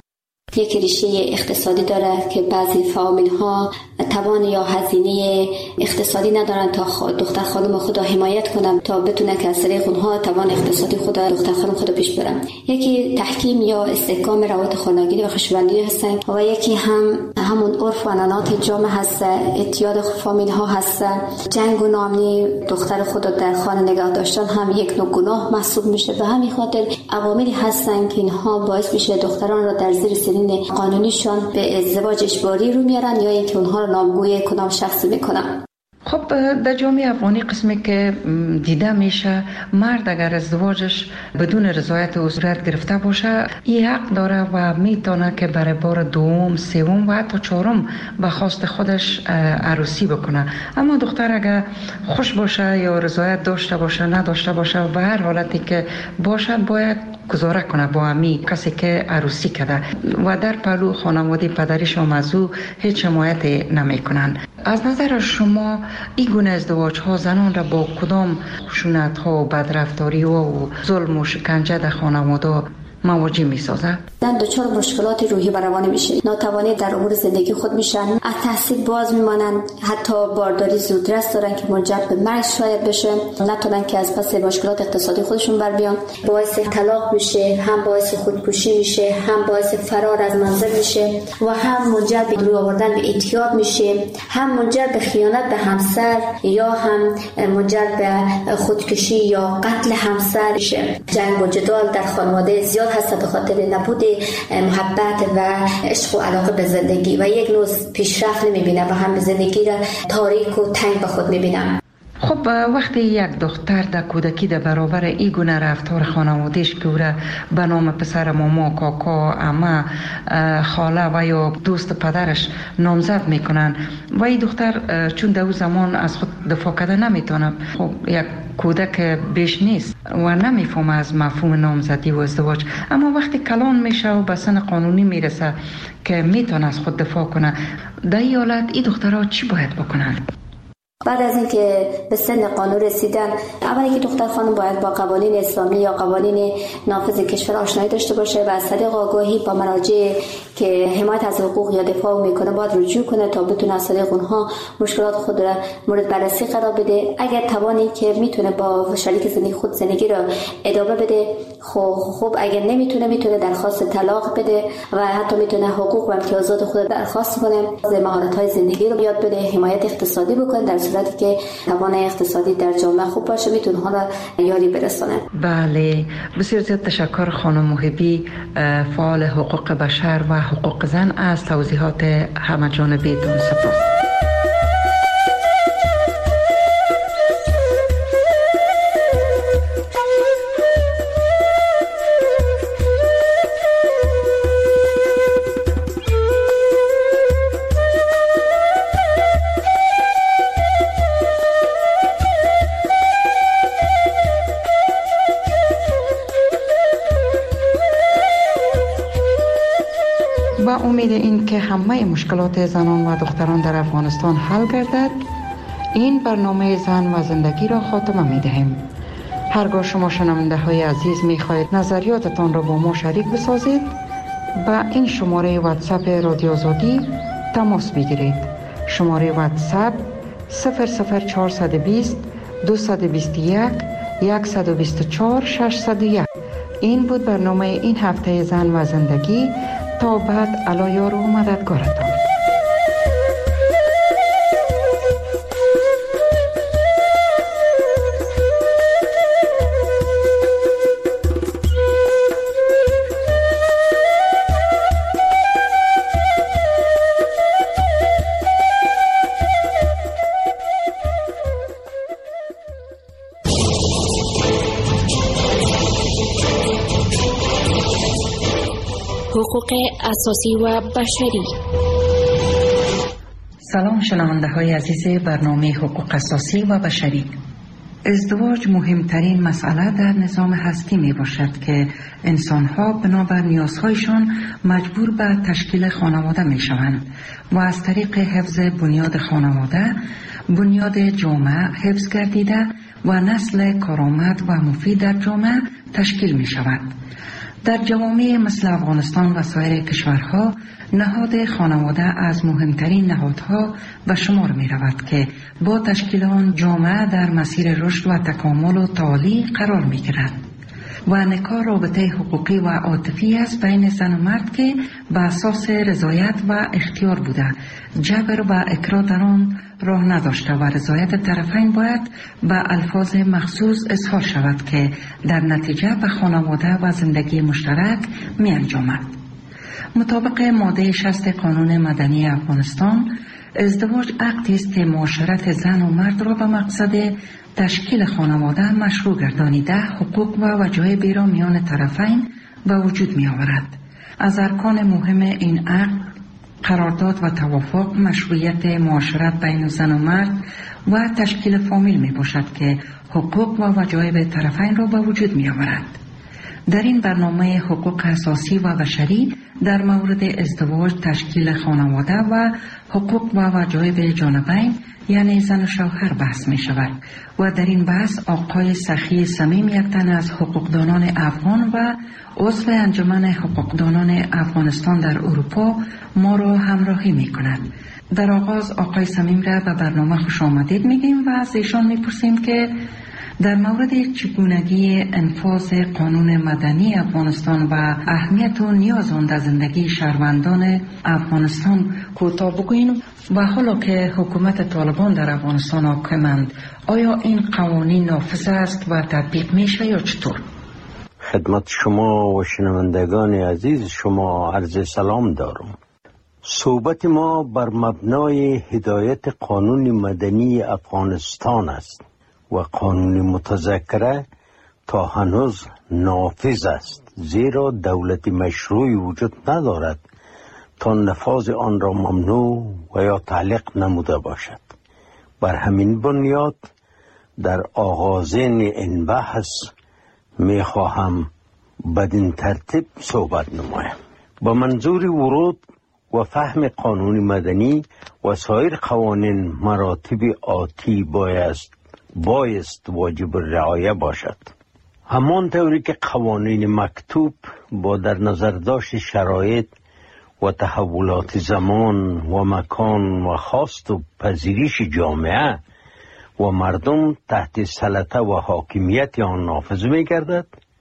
یک ریشه اقتصادی داره که بعضی فامیل ها توان یا هزینه اقتصادی ندارن تا دختر خانم خود را حمایت کنن تا بتونه که از طریق اونها توان اقتصادی خود دختر خانم خود پیش برن. یکی تحکیم یا استحکام روابط خانگی و خوشبندی هستن و یکی هم همون عرف و عنعنات جامعه هست، اعتیاد فامیل ها هست. جنگ و ناامنی دختر خود در خانه نگاه داشتن هم یک نوع گناه محسوب میشه. به همین خاطر عواملی هستن که اینها باعث میشه دختران را در زیر سنین قانونیشان به ازدواج اجباری رو میارن یا اینکه اونها رو نامگوی کدام شخصی میکنن.
خب در جامعه افغانی قسمی که دیده میشه مرد اگر ازدواجش بدون رضایت او صورت گرفته باشه این حق داره و میتونه که برای بار دوم، سوم و حتی چهارم به خواست خودش عروسی بکنه. اما دختر اگر خوش باشه یا رضایت داشته باشه نداشته باشه و به هر حالتی که باشه باید گزاره کنه با امی کسی که عروسی کرده و در پلو خانواده پدریش هم از او هیچ حمایت نمی کنن. از نظر شما این گونه ازدواج ها زنان را با کدام خشونت ها و بدرفتاری ها و ظلم و شکنجه در خانواده مواجه می سازد؟
زن دچار مشکلات روحی و روانی میشه، ناتوانی در امور زندگی خود میشن، از تحصیل باز میمانند، حتی بارداری زودرس دارن که منجر به مرگ شاید بشه، نتونن که از پس مشکلات اقتصادی خودشون بر بیان، باعث طلاق میشه، هم باعث خودکشی میشه، هم باعث فرار از منزل میشه و هم منجر به روی آوردن به اعتیاد میشه، هم منجر به خیانت به همسر یا هم منجر به خودکشی یا قتل همسر میشه. جنگ و جدال در خانواده زیاد هست به خاطر نبود محبت و عشق و علاقه به زندگی و یک نوع پیشرفت نمیبینه و هم زندگی را تاریک و تنگ به خود میبینه.
خب وقتی یک دختر در کودکی در برابر این گونه رفتار خانوادهش که او را به نام پسر ماما، کاکا، عمه، خاله و یا دوست پدرش نامزد میکنن و این دختر چون در اون زمان از خود دفاع کرده نمیتونه، خب یک کودک بیش نیست و نمیفهمه از مفهوم نامزدی و ازدواج، اما وقتی کلان میشه و به سن قانونی میرسه که میتونه از خود دفاع کنه، در این حالت این دخترها چی باید بکنن؟
بعد از اینکه به سن قانون رسیدن، اولی که دختر خانم باید با قوانین اسلامی یا قوانین نافذ کشور آشنایی داشته باشه و از طریق آگاهی با مراجع که حمایت از حقوق یا دفاع میکنه باید رجوع کنه تا بتونه از طریق اونها مشکلات خود را مورد بررسی قرار بده. اگر توانی که میتونه با شریک زندگی خود زندگی را ادامه بده، خب خب اگر نمیتونه میتونه درخواست طلاق بده و حتی میتونه حقوق و امتیازات خود درخواست کنه، مهارت‌های زندگی رو یاد بده، حمایت اقتصادی بکنه. در صورتی که توان اقتصادی در جامعه خوب باشه میتونه ها را یاری برسونه.
بله، بسیار زیاد تشکر خانم محبی، فعال حقوق بشر و حقوق زن، از توضیحات همه جانبیتون. سپاس. با امید این که همه مشکلات زنان و دختران در افغانستان حل گردد، این برنامه زن و زندگی را خاتمه می دهیم. هرگاه شما شنونده های عزیز می خواهید نظریاتتان را با ما شریک بسازید، با این شماره واتساپ رادیو آزادی تماس بگیرید. شماره واتساپ صفر صفر چهارصد و بیست دویست و بیست و یک صد و بیست و چهار ششصد و یک. این بود برنامه این هفته زن و زندگی. تا بعد، الا یار و مددگارتان.
حقوق اساسی و بشری.
سلام شنونده های عزیز برنامه حقوق اساسی و بشری. ازدواج مهمترین مسئله در نظام هستی می باشد که انسان ها بنابر نیازهایشان مجبور به تشکیل خانواده می شوند و از طریق حفظ بنیاد خانواده بنیاد جامعه حفظ گردیده و نسل کارآمد و مفید در جامعه تشکیل می شود. در جوامع مثل افغانستان و سایر کشورها نهاد خانواده از مهمترین نهادها به شمار می رود که با تشکیل آن جامعه در مسیر رشد و تکامل و تعالی قرار می گیرد و نکاح رابطه حقوقی و عاطفی است بین زن و مرد که به اساس رضایت و اختیار بوده، جبر و اکراه در آن راه نداشته و رضایت طرفین باید به الفاظ مخصوص اظهار شود که در نتیجه به خانواده و زندگی مشترک می انجامد. مطابق ماده شصت قانون مدنی افغانستان، ازدواج عقدی است که معاشرت زن و مرد را به مقصد تشکیل خانواده مشروع گردانیده حقوق و وجایب را میان طرفین به وجود می آورد. از ارکان مهم این عقد قرارداد و توافق، مشروعیت معاشرت بین زن و مرد و تشکیل فامیل می باشد که حقوق و وجایب طرفین را به وجود می آورد. در این برنامه حقوق اساسی و بشری در مورد ازدواج، تشکیل خانواده و حقوق و وجایب جانبین یعنی زن و شوهر بحث می شود و در این بحث آقای سخی صمیم، یک تن از حقوقدانان افغان و عضو انجمن حقوقدانان افغانستان در اروپا ما را همراهی می کند. در آغاز آقای صمیم را به برنامه خوش آمدید میگیم و از ایشان میپرسیم که در مورد چگونگی انفاذ قانون مدنی افغانستان و اهمیت و نیاز آن در زندگی شهروندان افغانستان کوتاه بگوییم و حالا که حکومت طالبان در افغانستان حاکمند، آیا این قوانین نافذ است و تطبیق میشه یا چطور؟
خدمت شما و شنوندگان عزیز شما عرض سلام دارم. صحبت ما بر مبنای هدایت قانون مدنی افغانستان است و قانون متذکره تا هنوز نافذ است، زیرا دولت مشروعی وجود ندارد تا نفاذ آن را ممنوع و یا تعلیق نموده باشد. بر همین بنیاد در آغازین این بحث می خواهم بدین ترتیب صحبت نمایم. با منظور ورود و فهم قانون مدنی و سایر قوانین مراتب آتی بایست بایست واجب رعایه باشد. همان طوری که قوانین مکتوب با در نظر داشت شرایط و تحولات زمان و مکان و خواست و پذیرش جامعه و مردم تحت سلطه و حاکمیت آن نافذ می گردد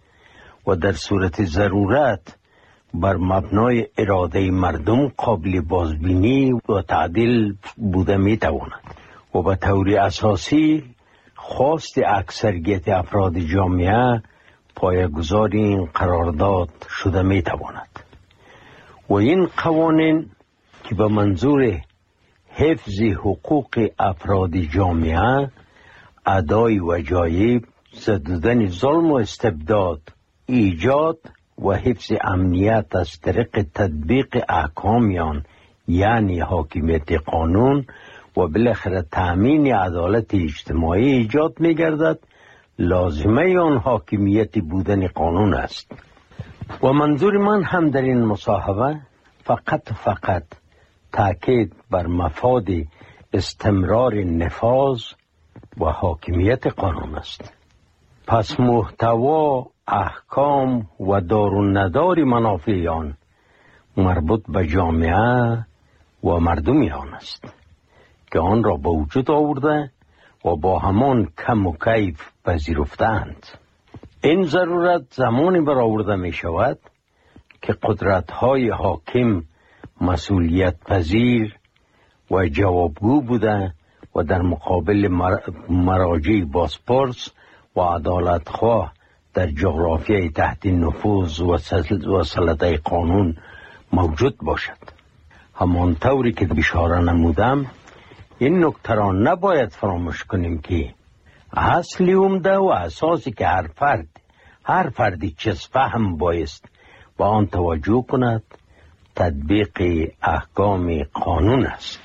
و در صورت ضرورت بر مبنای اراده مردم قابل بازبینی و تعدیل بوده می تواند و به طور اساسی خواست اکثریت افراد جامعه پایه‌گذار این قرارداد شده می تواند و این قوانین که به منظور حفظ حقوق افراد جامعه، ادای وجایب، زدودن ظلم و استبداد، ایجاد و حفظ امنیت از طریق تطبیق احکامیان یعنی حاکمیت قانون و بالاخره تأمین عدالت اجتماعی ایجاد می گردد، لازمه آن حاکمیت بودن قانون است. و منظور من هم در این مصاحبه فقط فقط تاکید بر مفاد استمرار نفاذ و حاکمیت قانون است. پس محتوا، احکام و دار و ندار منافع آن مربوط به جامعه و مردم آن است که آن را به وجود آورده و با همان کم و کیف پذیرفتند. این ضرورت زمانی برآورده می شود که قدرت‌های حاکم مسئولیت پذیر و جوابگو بوده و در مقابل مراجع بازپرس و عدالتخواه در جغرافیای تحت نفوذ و سلطه قانون موجود باشد. همانطوری که اشاره نمودم، این نکته را نباید فراموش کنیم که اصلی عمده و اساسی که هر فرد هر فردی چیز فهم بایست با آن توجه کند تطبیق احکام قانون است.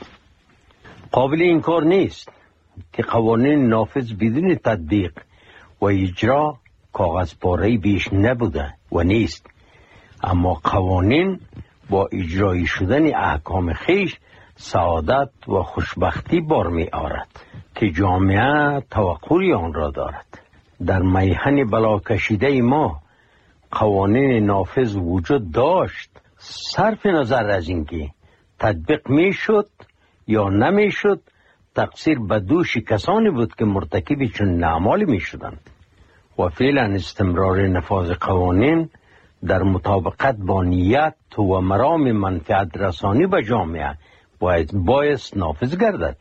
قابل انکار نیست که قوانین نافذ بدون تطبیق و اجرا کاغذ پاره‌ای بیش نبوده و نیست، اما قوانین با اجرایی شدن احکام خیش سعادت و خوشبختی بار می آورد که جامعه توقعی آن را دارد. در میهن بلا کشیده ما قوانین نافذ وجود داشت، صرف نظر از اینکه تطبیق می شد یا نمی شد، تقصیر به دوش کسانی بود که مرتکب چون اعمالی می شدند و فعلا استمرار نفاذ قوانین در مطابقت با نیت و مرام منفعت رسانی به جامعه باید بایست نافذ گردد.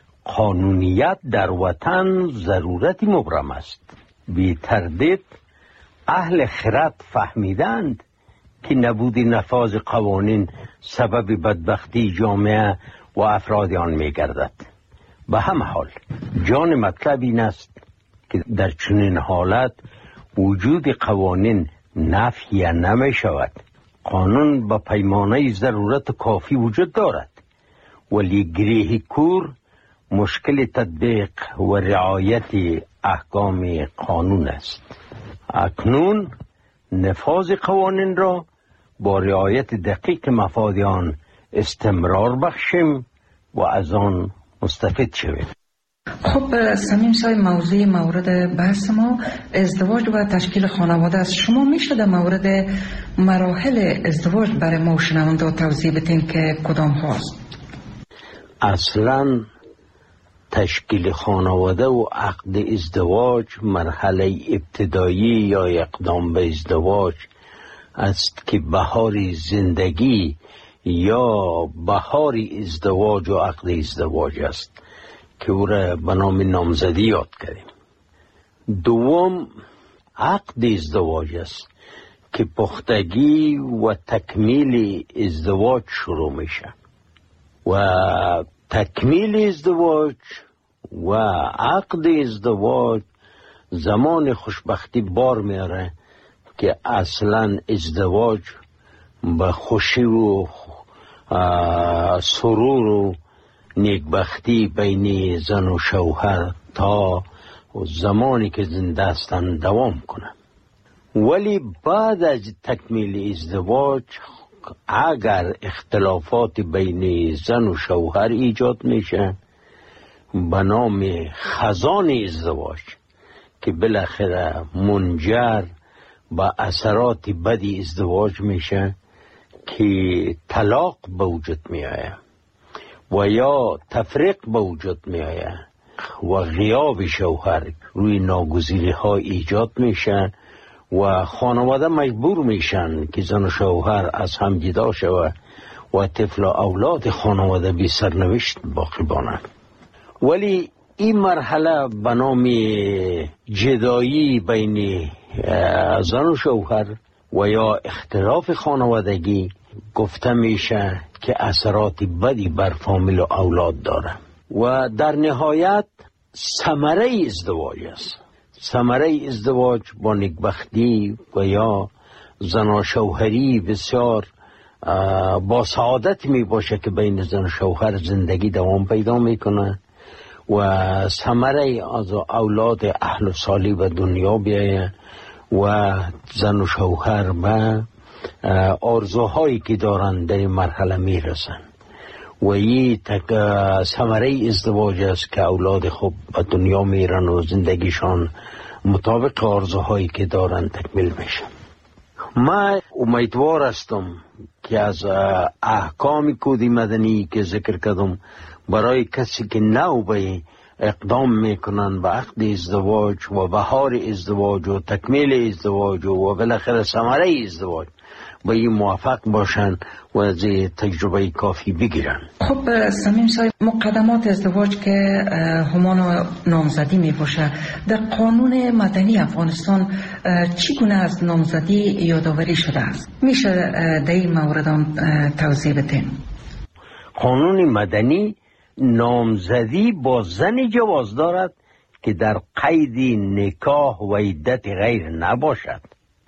قانونیت در وطن ضرورتی مبرم است. بی تردید اهل خرد فهمیدند که نبود نفاذ قوانین سبب بدبختی جامعه و افراد آن می گردد. به همه حال جان مطلب این است که در چنین حالت وجود قوانین نفی نمی شود. قانون با پیمانه ضرورت کافی وجود دارد، ولی گریه کور مشکل تطبیق و رعایت احکام قانون است. اکنون نفاذ قوانین را با رعایت دقیق مفاد آن استمرار بخشیم و از آن مستفید شویم.
خب سمیم صاحب، موضوع مورد بحث ما ازدواج و تشکیل خانواده است. شما میشه در مورد مراحل ازدواج برای ما شنونده توضیح بدین که کدام هاست؟
اصلا تشکیل خانواده و عقد ازدواج مرحله ابتدایی یا اقدام به ازدواج است که بهار زندگی یا بهار ازدواج و عقد ازدواج است که او را به نام نامزدی یاد کردیم. دوم عقد ازدواج است که پختگی و تکمیل ازدواج شروع میشه و تکمیل ازدواج و عقد ازدواج زمان خوشبختی بار میاره که اصلا ازدواج به خوشی و سرور و نیکبختی بین زن و شوهر تا زمانی که زنده هستن دوام کنه. ولی بعد از تکمیل ازدواج اگر اختلافات بین زن و شوهر ایجاد میشه به نام خزان ازدواج که بالاخره منجر به اثرات بدی ازدواج میشه که طلاق به وجود میآید و یا تفریق به وجود میآید و غیاب شوهر روی ناگزیری ها ایجاد میشه و خانواده مجبور میشن که زن و شوهر از هم جدا شود و طفل و اولاد خانواده بی سرنوشت باقی مانند. ولی این مرحله به نام جدایی بین زن و شوهر و یا اختلاف خانوادگی گفته میشه که اثرات بدی بر فامیل و اولاد داره و در نهایت ثمره ازدواج است. ثمره ازدواج با نیکبختی و یا زن و شوهری بسیار با سعادت می باشه که بین زن و شوهر زندگی دوام پیدا میکنه و ثمره از اولاد اهل و صالح به دنیا بیایه و زن و شوهر به آرزوهایی که دارن در این مرحله میرسن و این تک ثمره ازدواج است که اولاد خوب به دنیا میرن و زندگیشان مطابق آرزوهایی که دارن تکمیل میشه. من امیدوار هستم که از احکام کود مدنی که ذکر کردم برای کسی که نو به اقدام میکنن به عقد ازدواج و بهار ازدواج و تکمیل ازدواج و بالاخره ثمره ازدواج به این موافق باشن و از تجربه کافی بگیرن.
خب صمیم صاحب، مقدمات ازدواج که همان نامزدی می باشه، در قانون مدنی افغانستان چگونه از نامزدی یادآوری شده است؟ میشه در این مورد توضیح بدین؟
قانون مدنی نامزدی با زنی جواز دارد که در قید نکاح و عدت غیر نباشد.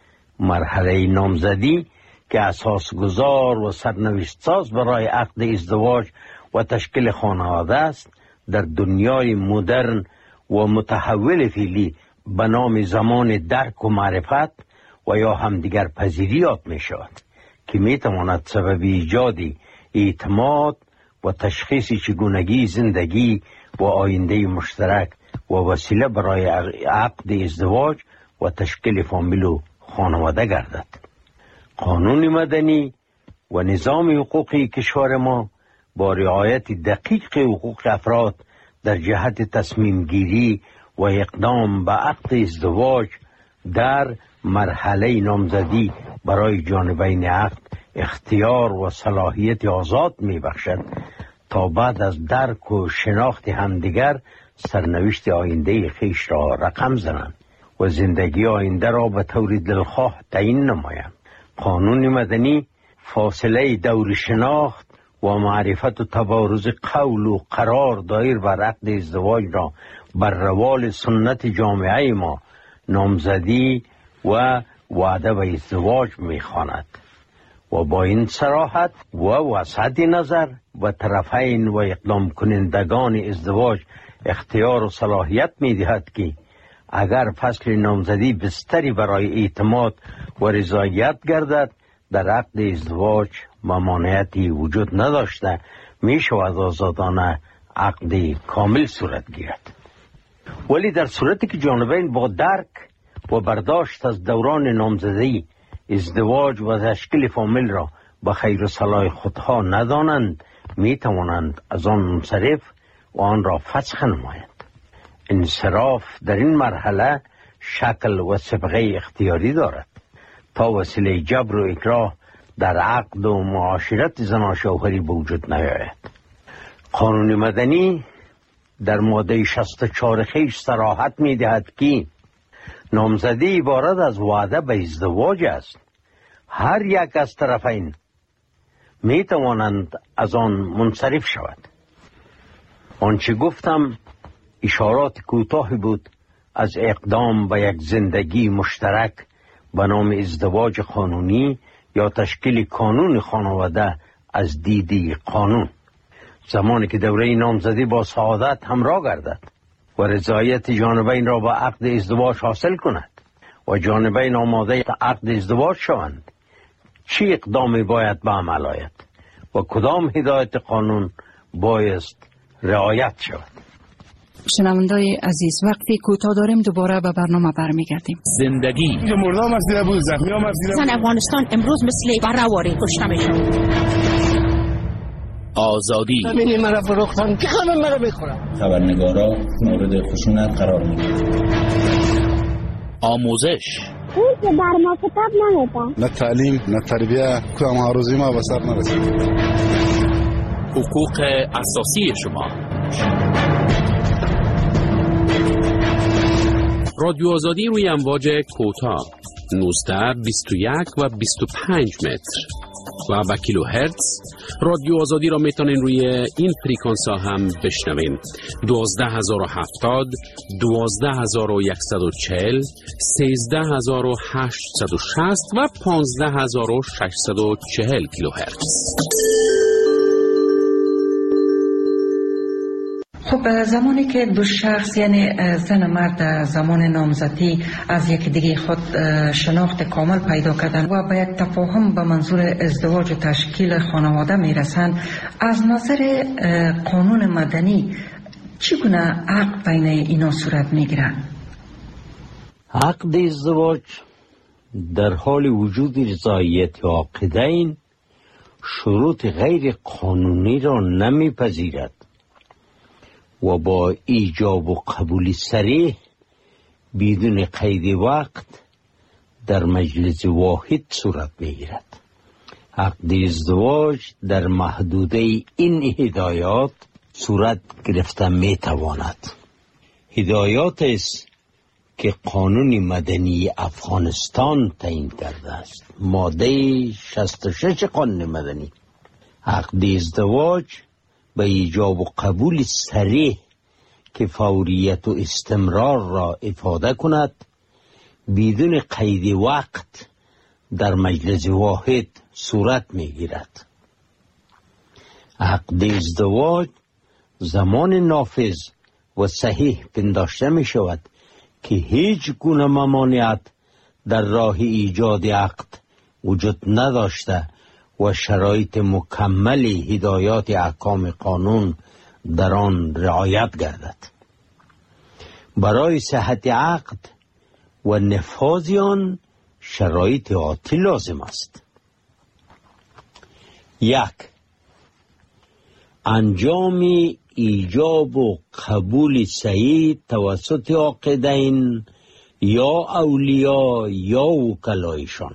مرحله نامزدی که اساس گذار و سرنوشت ساز برای عقد ازدواج و تشکیل خانواده است، در دنیای مدرن و متحول فعلی به نام زمان درک و معرفت و یا همدیگر پذیری یاد می شود که می تواند سبب ایجاد اعتماد و تشخیص چگونگی زندگی و آینده مشترک و وسیله برای عقد ازدواج و تشکیل فامیل و خانواده گردد. قانون مدنی و نظام حقوقی کشور ما با رعایت دقیق حقوق افراد در جهت تصمیم گیری و اقدام به عقد ازدواج در مرحله نامزدی برای جانبین عقد اختیار و صلاحیت آزاد می بخشد تا بعد از درک و شناخت همدیگر سرنوشت آینده خیش را رقم زنند و زندگی آینده را به طور دلخواه تعیین نمایند. قانون مدنی فاصله دور شناخت و معرفت و تبارز قول و قرار دایر بر عقد ازدواج را بر روال سنت جامعه ما نامزدی و وعده به ازدواج می‌خواند و با این صراحت و وسعت نظر و طرفین و اقدام کنندگان ازدواج اختیار و صلاحیت می‌دهد که اگر فصل نامزدی بستری برای اعتماد و رضایت گردد، در عقد ازدواج ممانعتی وجود نداشته می شود آزادانه عقد کامل صورت گیرد. ولی در صورتی که جانبین با درک و برداشت از دوران نامزدی ازدواج و تشکیل فامیل را به خیر و صلاح خودها ندانند، می توانند از آن منصرف و آن را فسخ نمایند. انصراف در این مرحله شکل و سابقه اختیاری دارد تا وسیله جبر و اکراه در عقد و معاشرت زن و شوهری به وجود نیاید. قانون مدنی در ماده شصت و چهار خیش صراحت می دهد که نامزدی عبارت از وعده به ازدواج است. هر یک از طرفین می توانند از آن منصرف شود. آنچه گفتم اشارات کوتاهی بود از اقدام به یک زندگی مشترک به نام ازدواج قانونی یا تشکیل کانون خانواده از دیدی قانون، زمانی که دوره نامزدی با سعادت همراه گردد و رضایت جانبین را به عقد ازدواج حاصل کند و جانبین آماده عقد ازدواج شوند، چه اقدامی باید به عمل آید و کدام هدایت قانون بایست رعایت شود.
شنوندای عزیز، وقتی کوتاه داریم دوباره به برنامه برمیگردیم.
زندگی
مردم از بود زخمی هم از
زن افغانستان امروز مثل بررواری کشته میشن.
آزادی
همینی مرا فروختن که همه مرا بخورن.
خبرنگارا مورد خشونت قرار میگیرن.
آموزش
اون که در ما کتاب نمیدن،
نه تعلیم نه تربیه، کام عروضی ما به سر نرسید.
حقوق اساسی شما. رادیو آزادی روی امواج کوتاه نوزده، بیست و یک و بیست و پنج متر و با کیلو هرتز. رادیو آزادی را میتونین روی این فریکانس ها هم بشنوین: دوازده هزار و هفتاد، دوازده هزار و صد و چهل، سیزده هزار و هشتصد و شصت و پانزده هزار و ششصد و چهل کیلو هرتز.
خب زمانی که دو شخص یعنی زن و مرد زمان نامزدی از یک دیگه خود شناخت کامل پیدا کردن و به یک تفاهم به منظور ازدواج و تشکیل خانواده میرسن، از نظر قانون مدنی چگونه عقد بین اینا صورت میگیرن؟
عقد ازدواج در حال وجود رضایت عاقدین شروط غیر قانونی را نمیپذیرد و با ایجاب و قبول صریح بدون قید وقت در مجلس واحد صورت میگیرد. عقد ازدواج در محدوده این هدایات صورت گرفته میتواند. هدایات است که قانون مدنی افغانستان تعیین کرده است. ماده شصت و شش قانون مدنی عقد ازدواج به ایجاب و قبول صریح که فوریت و استمرار را افاده کند بدون قید وقت در مجلس واحد صورت میگیرد. عقد ازدواج زمان نافذ و صحیح پنداشته می شود که هیچ گونه ممانعت در راه ایجاد عقد وجود نداشته و شرایط مکمل هدایات احکام قانون در آن رعایت گردد. برای صحت عقد و نفاذ آن شرایط آتی لازم است. یک، انجام ایجاب و قبول صحیح توسط عاقدین یا اولیاء یا وکلایشان.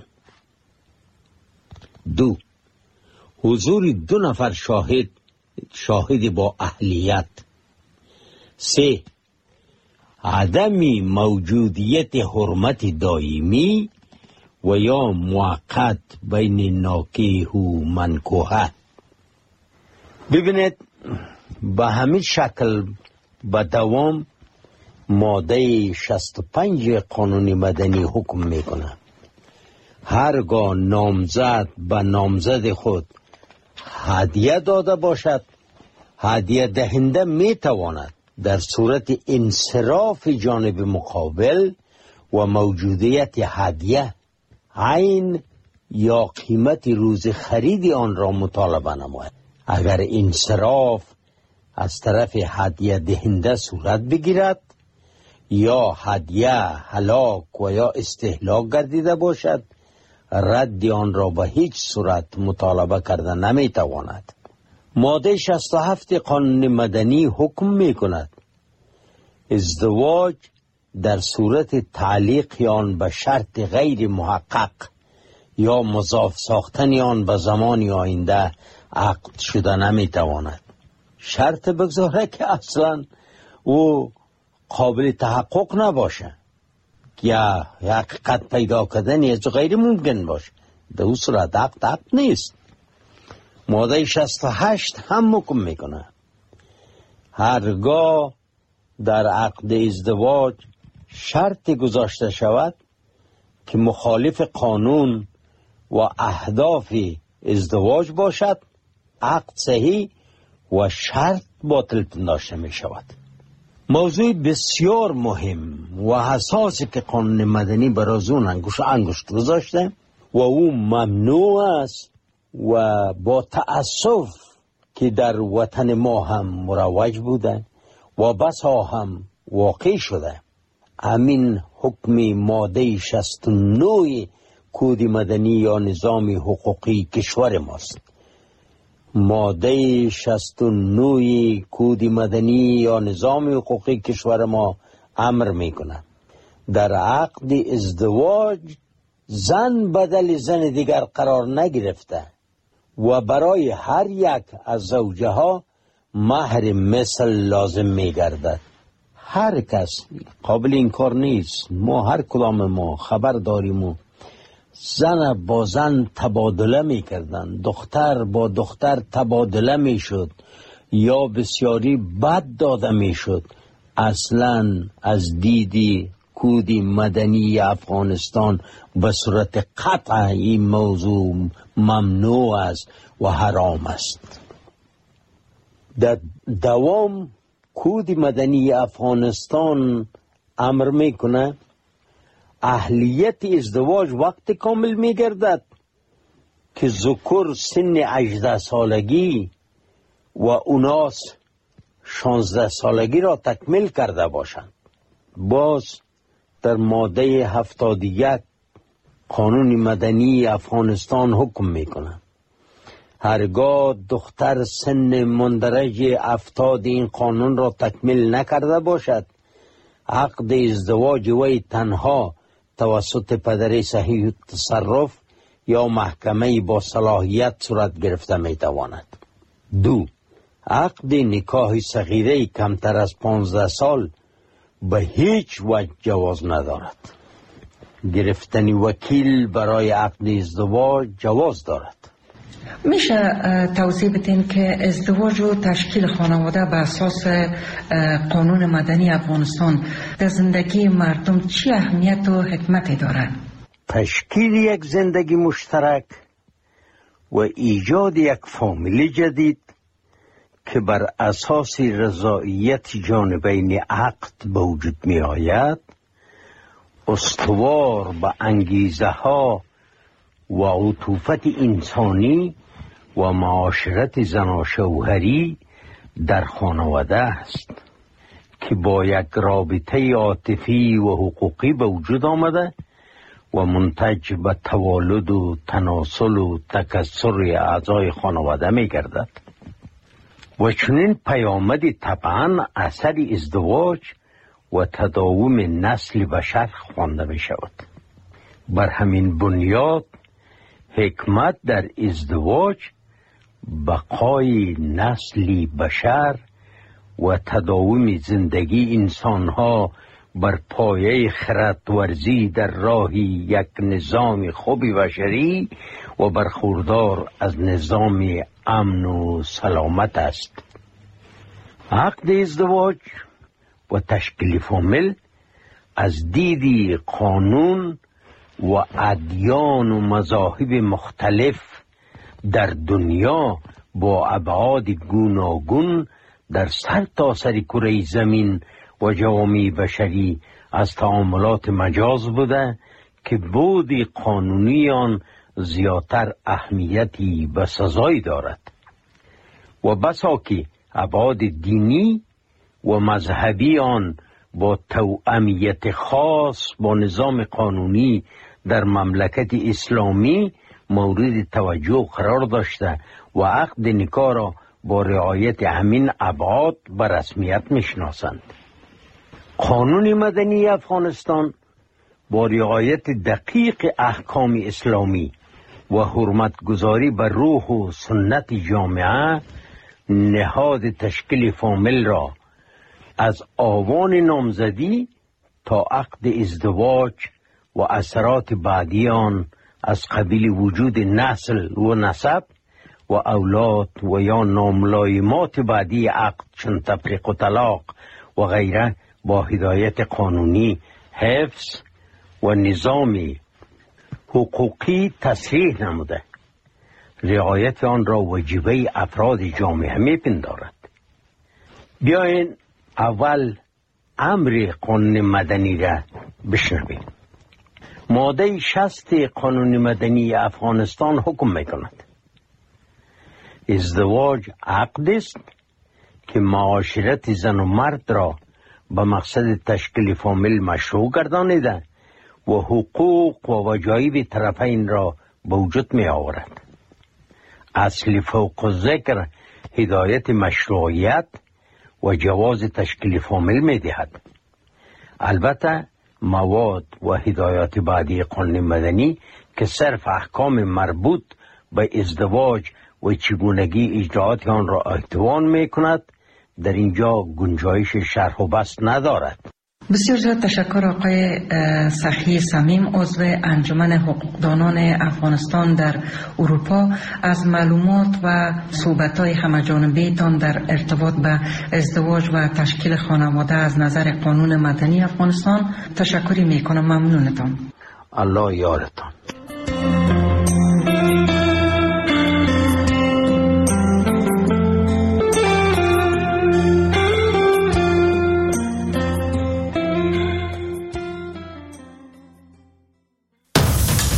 دو، حضور دو نفر شاهد شاهد با اهلیت. سه، عدم موجودیت حرمت دائمی و یا موقت بین ناکیح و منکوحه. ببینید به همین شکل به دوام ماده شصت و پنج قانون مدنی حکم میکنه هرگاه نامزد به نامزد خود هدیه داده باشد، هدیه دهنده میتواند در صورت انصراف جانب مقابل و موجودیت هدیه عین یا قیمت روز خرید آن را مطالبه نماید. اگر انصراف از طرف هدیه دهنده صورت بگیرد یا هدیه هلاک و یا استهلاک گردیده باشد، رد آن را به هیچ صورت مطالبه کرده نمیتواند. ماده شصت و هفت قانون مدنی حکم می کند ازدواج در صورت تعلیق آن به شرط غیر محقق یا مضاف ساختن آن به زمان آینده عقد شده نمیتواند. شرط بگذاره که اصلا او قابل تحقق نباشه یا حقیقت پیدا کردن از غیر ممکن باشه، در اون صورت عقد عقد نیست. ماده شصت و هشت هم حکم میکنه هرگاه در عقد ازدواج شرط گذاشته شود که مخالف قانون و اهداف ازدواج باشد، عقد صحیح و شرط باطل پنداشته می شود. موضوع بسیار مهم و حساسی که قانون مدنی برای اون انگشت انگشت گذاشته و او ممنوع است و با تأسف که در وطن ما هم مروج بوده و بسا هم واقع شده. همین حکم ماده شصت و نه کد مدنی یا نظام حقوقی کشور ماست. ماده شصت و نه کد مدنی یا نظام حقوقی کشور ما امر میکنه در عقد ازدواج زن بدل زن دیگر قرار نگرفته و برای هر یک از زوجه ها مهر مثل لازم میگردد. هر کس قابل انکار نیست، ما هر کدام ما خبر داریم و زن با زن تبادله میکردن، دختر با دختر تبادله میشد یا بسیاری بد داده میشد. اصلا از دیدی کد مدنی افغانستان به صورت قطع این موضوع ممنوع است و حرام است. در دوام کود مدنی افغانستان امر میکنه اهلیت ازدواج وقت کامل میگردد که ذکر سن هجده سالگی و اوناس شانزده سالگی را تکمیل کرده باشند. باز در ماده هفتاد و یک قانون مدنی افغانستان حکم میکنه هرگاه دختر سن مندرج افتاد این قانون را تکمیل نکرده باشد، عقد ازدواج وی تنها توسط پدر صحیح تصرف یا محکمه با صلاحیت صورت گرفته میتواند. دو، عقد نکاح صغیره کمتر از پانزده سال به هیچ وجه جواز ندارد. گرفتن وکیل برای عقد ازدواج جواز دارد.
میشه توضیح بدین که ازدواج و تشکیل خانواده به اساس قانون مدنی افغانستان در زندگی مردم چی اهمیت و حکمتی دارد؟
تشکیل یک زندگی مشترک و ایجاد یک فامیل جدید که بر اساس رضایت جانبین عقد به وجود می آید، استوار به انگیزه ها و عطوفت انسانی و معاشرت زناشوهری در خانواده است که با یک رابطه عاطفی و حقوقی به وجود آمده و منتج به توالد و تناسل و تکثر اعضای خانواده می گردد و چنین پیامد طبعا اثر ازدواج و تداوم نسل بشر خوانده می شود. بر همین بنیاد حکمت در ازدواج بقای نسل بشر و تداوم زندگی انسانها بر پایه خردورزی در راه یک نظام خوب بشری و برخوردار از نظام امن و سلامت است. عقد ازدواج و تشکیل فامیل از دیدی قانون و ادیان و مذاهب مختلف در دنیا با ابعاد گوناگون در سر تا سر کره زمین و جوامع بشری از تعاملات مجاز بوده که بود قانونی آن زیادتر اهمیتی به سزای دارد و بسا که ابعاد دینی و مذهبی آن با توأمیت خاص با نظام قانونی در مملکت اسلامی مورد توجه قرار داشته و عقد نکاح را با رعایت همین ابعاد به رسمیت میشناسند. قانون مدنی افغانستان با رعایت دقیق احکام اسلامی و حرمت گذاری بر روح و سنت جامعه نهاد تشکیل فامیل را از آوان نامزدی تا عقد ازدواج و اثرات بعدی آن از قبیل وجود نسل و نسب و اولاد و یا ناملایمات بعدی عقد چون تفریق و طلاق و غیره با هدایت قانونی حفظ و نظام حقوقی تصریح نموده. رعایت آن را واجبه افراد جامعه میپندارد. بیاین اول امر قانون مدنی را بشنویم. ماده شصت قانون مدنی افغانستان حکم میکند ازدواج عقد است که معاشرت زن و مرد را به مقصد تشکیل فامیل مشروع گردانیده و حقوق و وجایب طرفین را به وجود می آورد. اصل فوق ذکر هدایت مشروعیت و جواز تشکیل فامیل می دهد. البته مواد و هدایات بعدی قانون مدنی که صرف احکام مربوط به ازدواج و چگونگی اجراعات آن را احتوا می کند در اینجا گنجایش شرح و بسط ندارد.
بسیار زیاد تشکر آقای سخی صمیم، عضو انجمن حقوقدانان افغانستان در اروپا، از معلومات و صحبت‌های همه‌جانبه تان در ارتباط به ازدواج و تشکیل خانواده از نظر قانون مدنی افغانستان. تشکری میکنم. ممنونتان.
الله یارتان.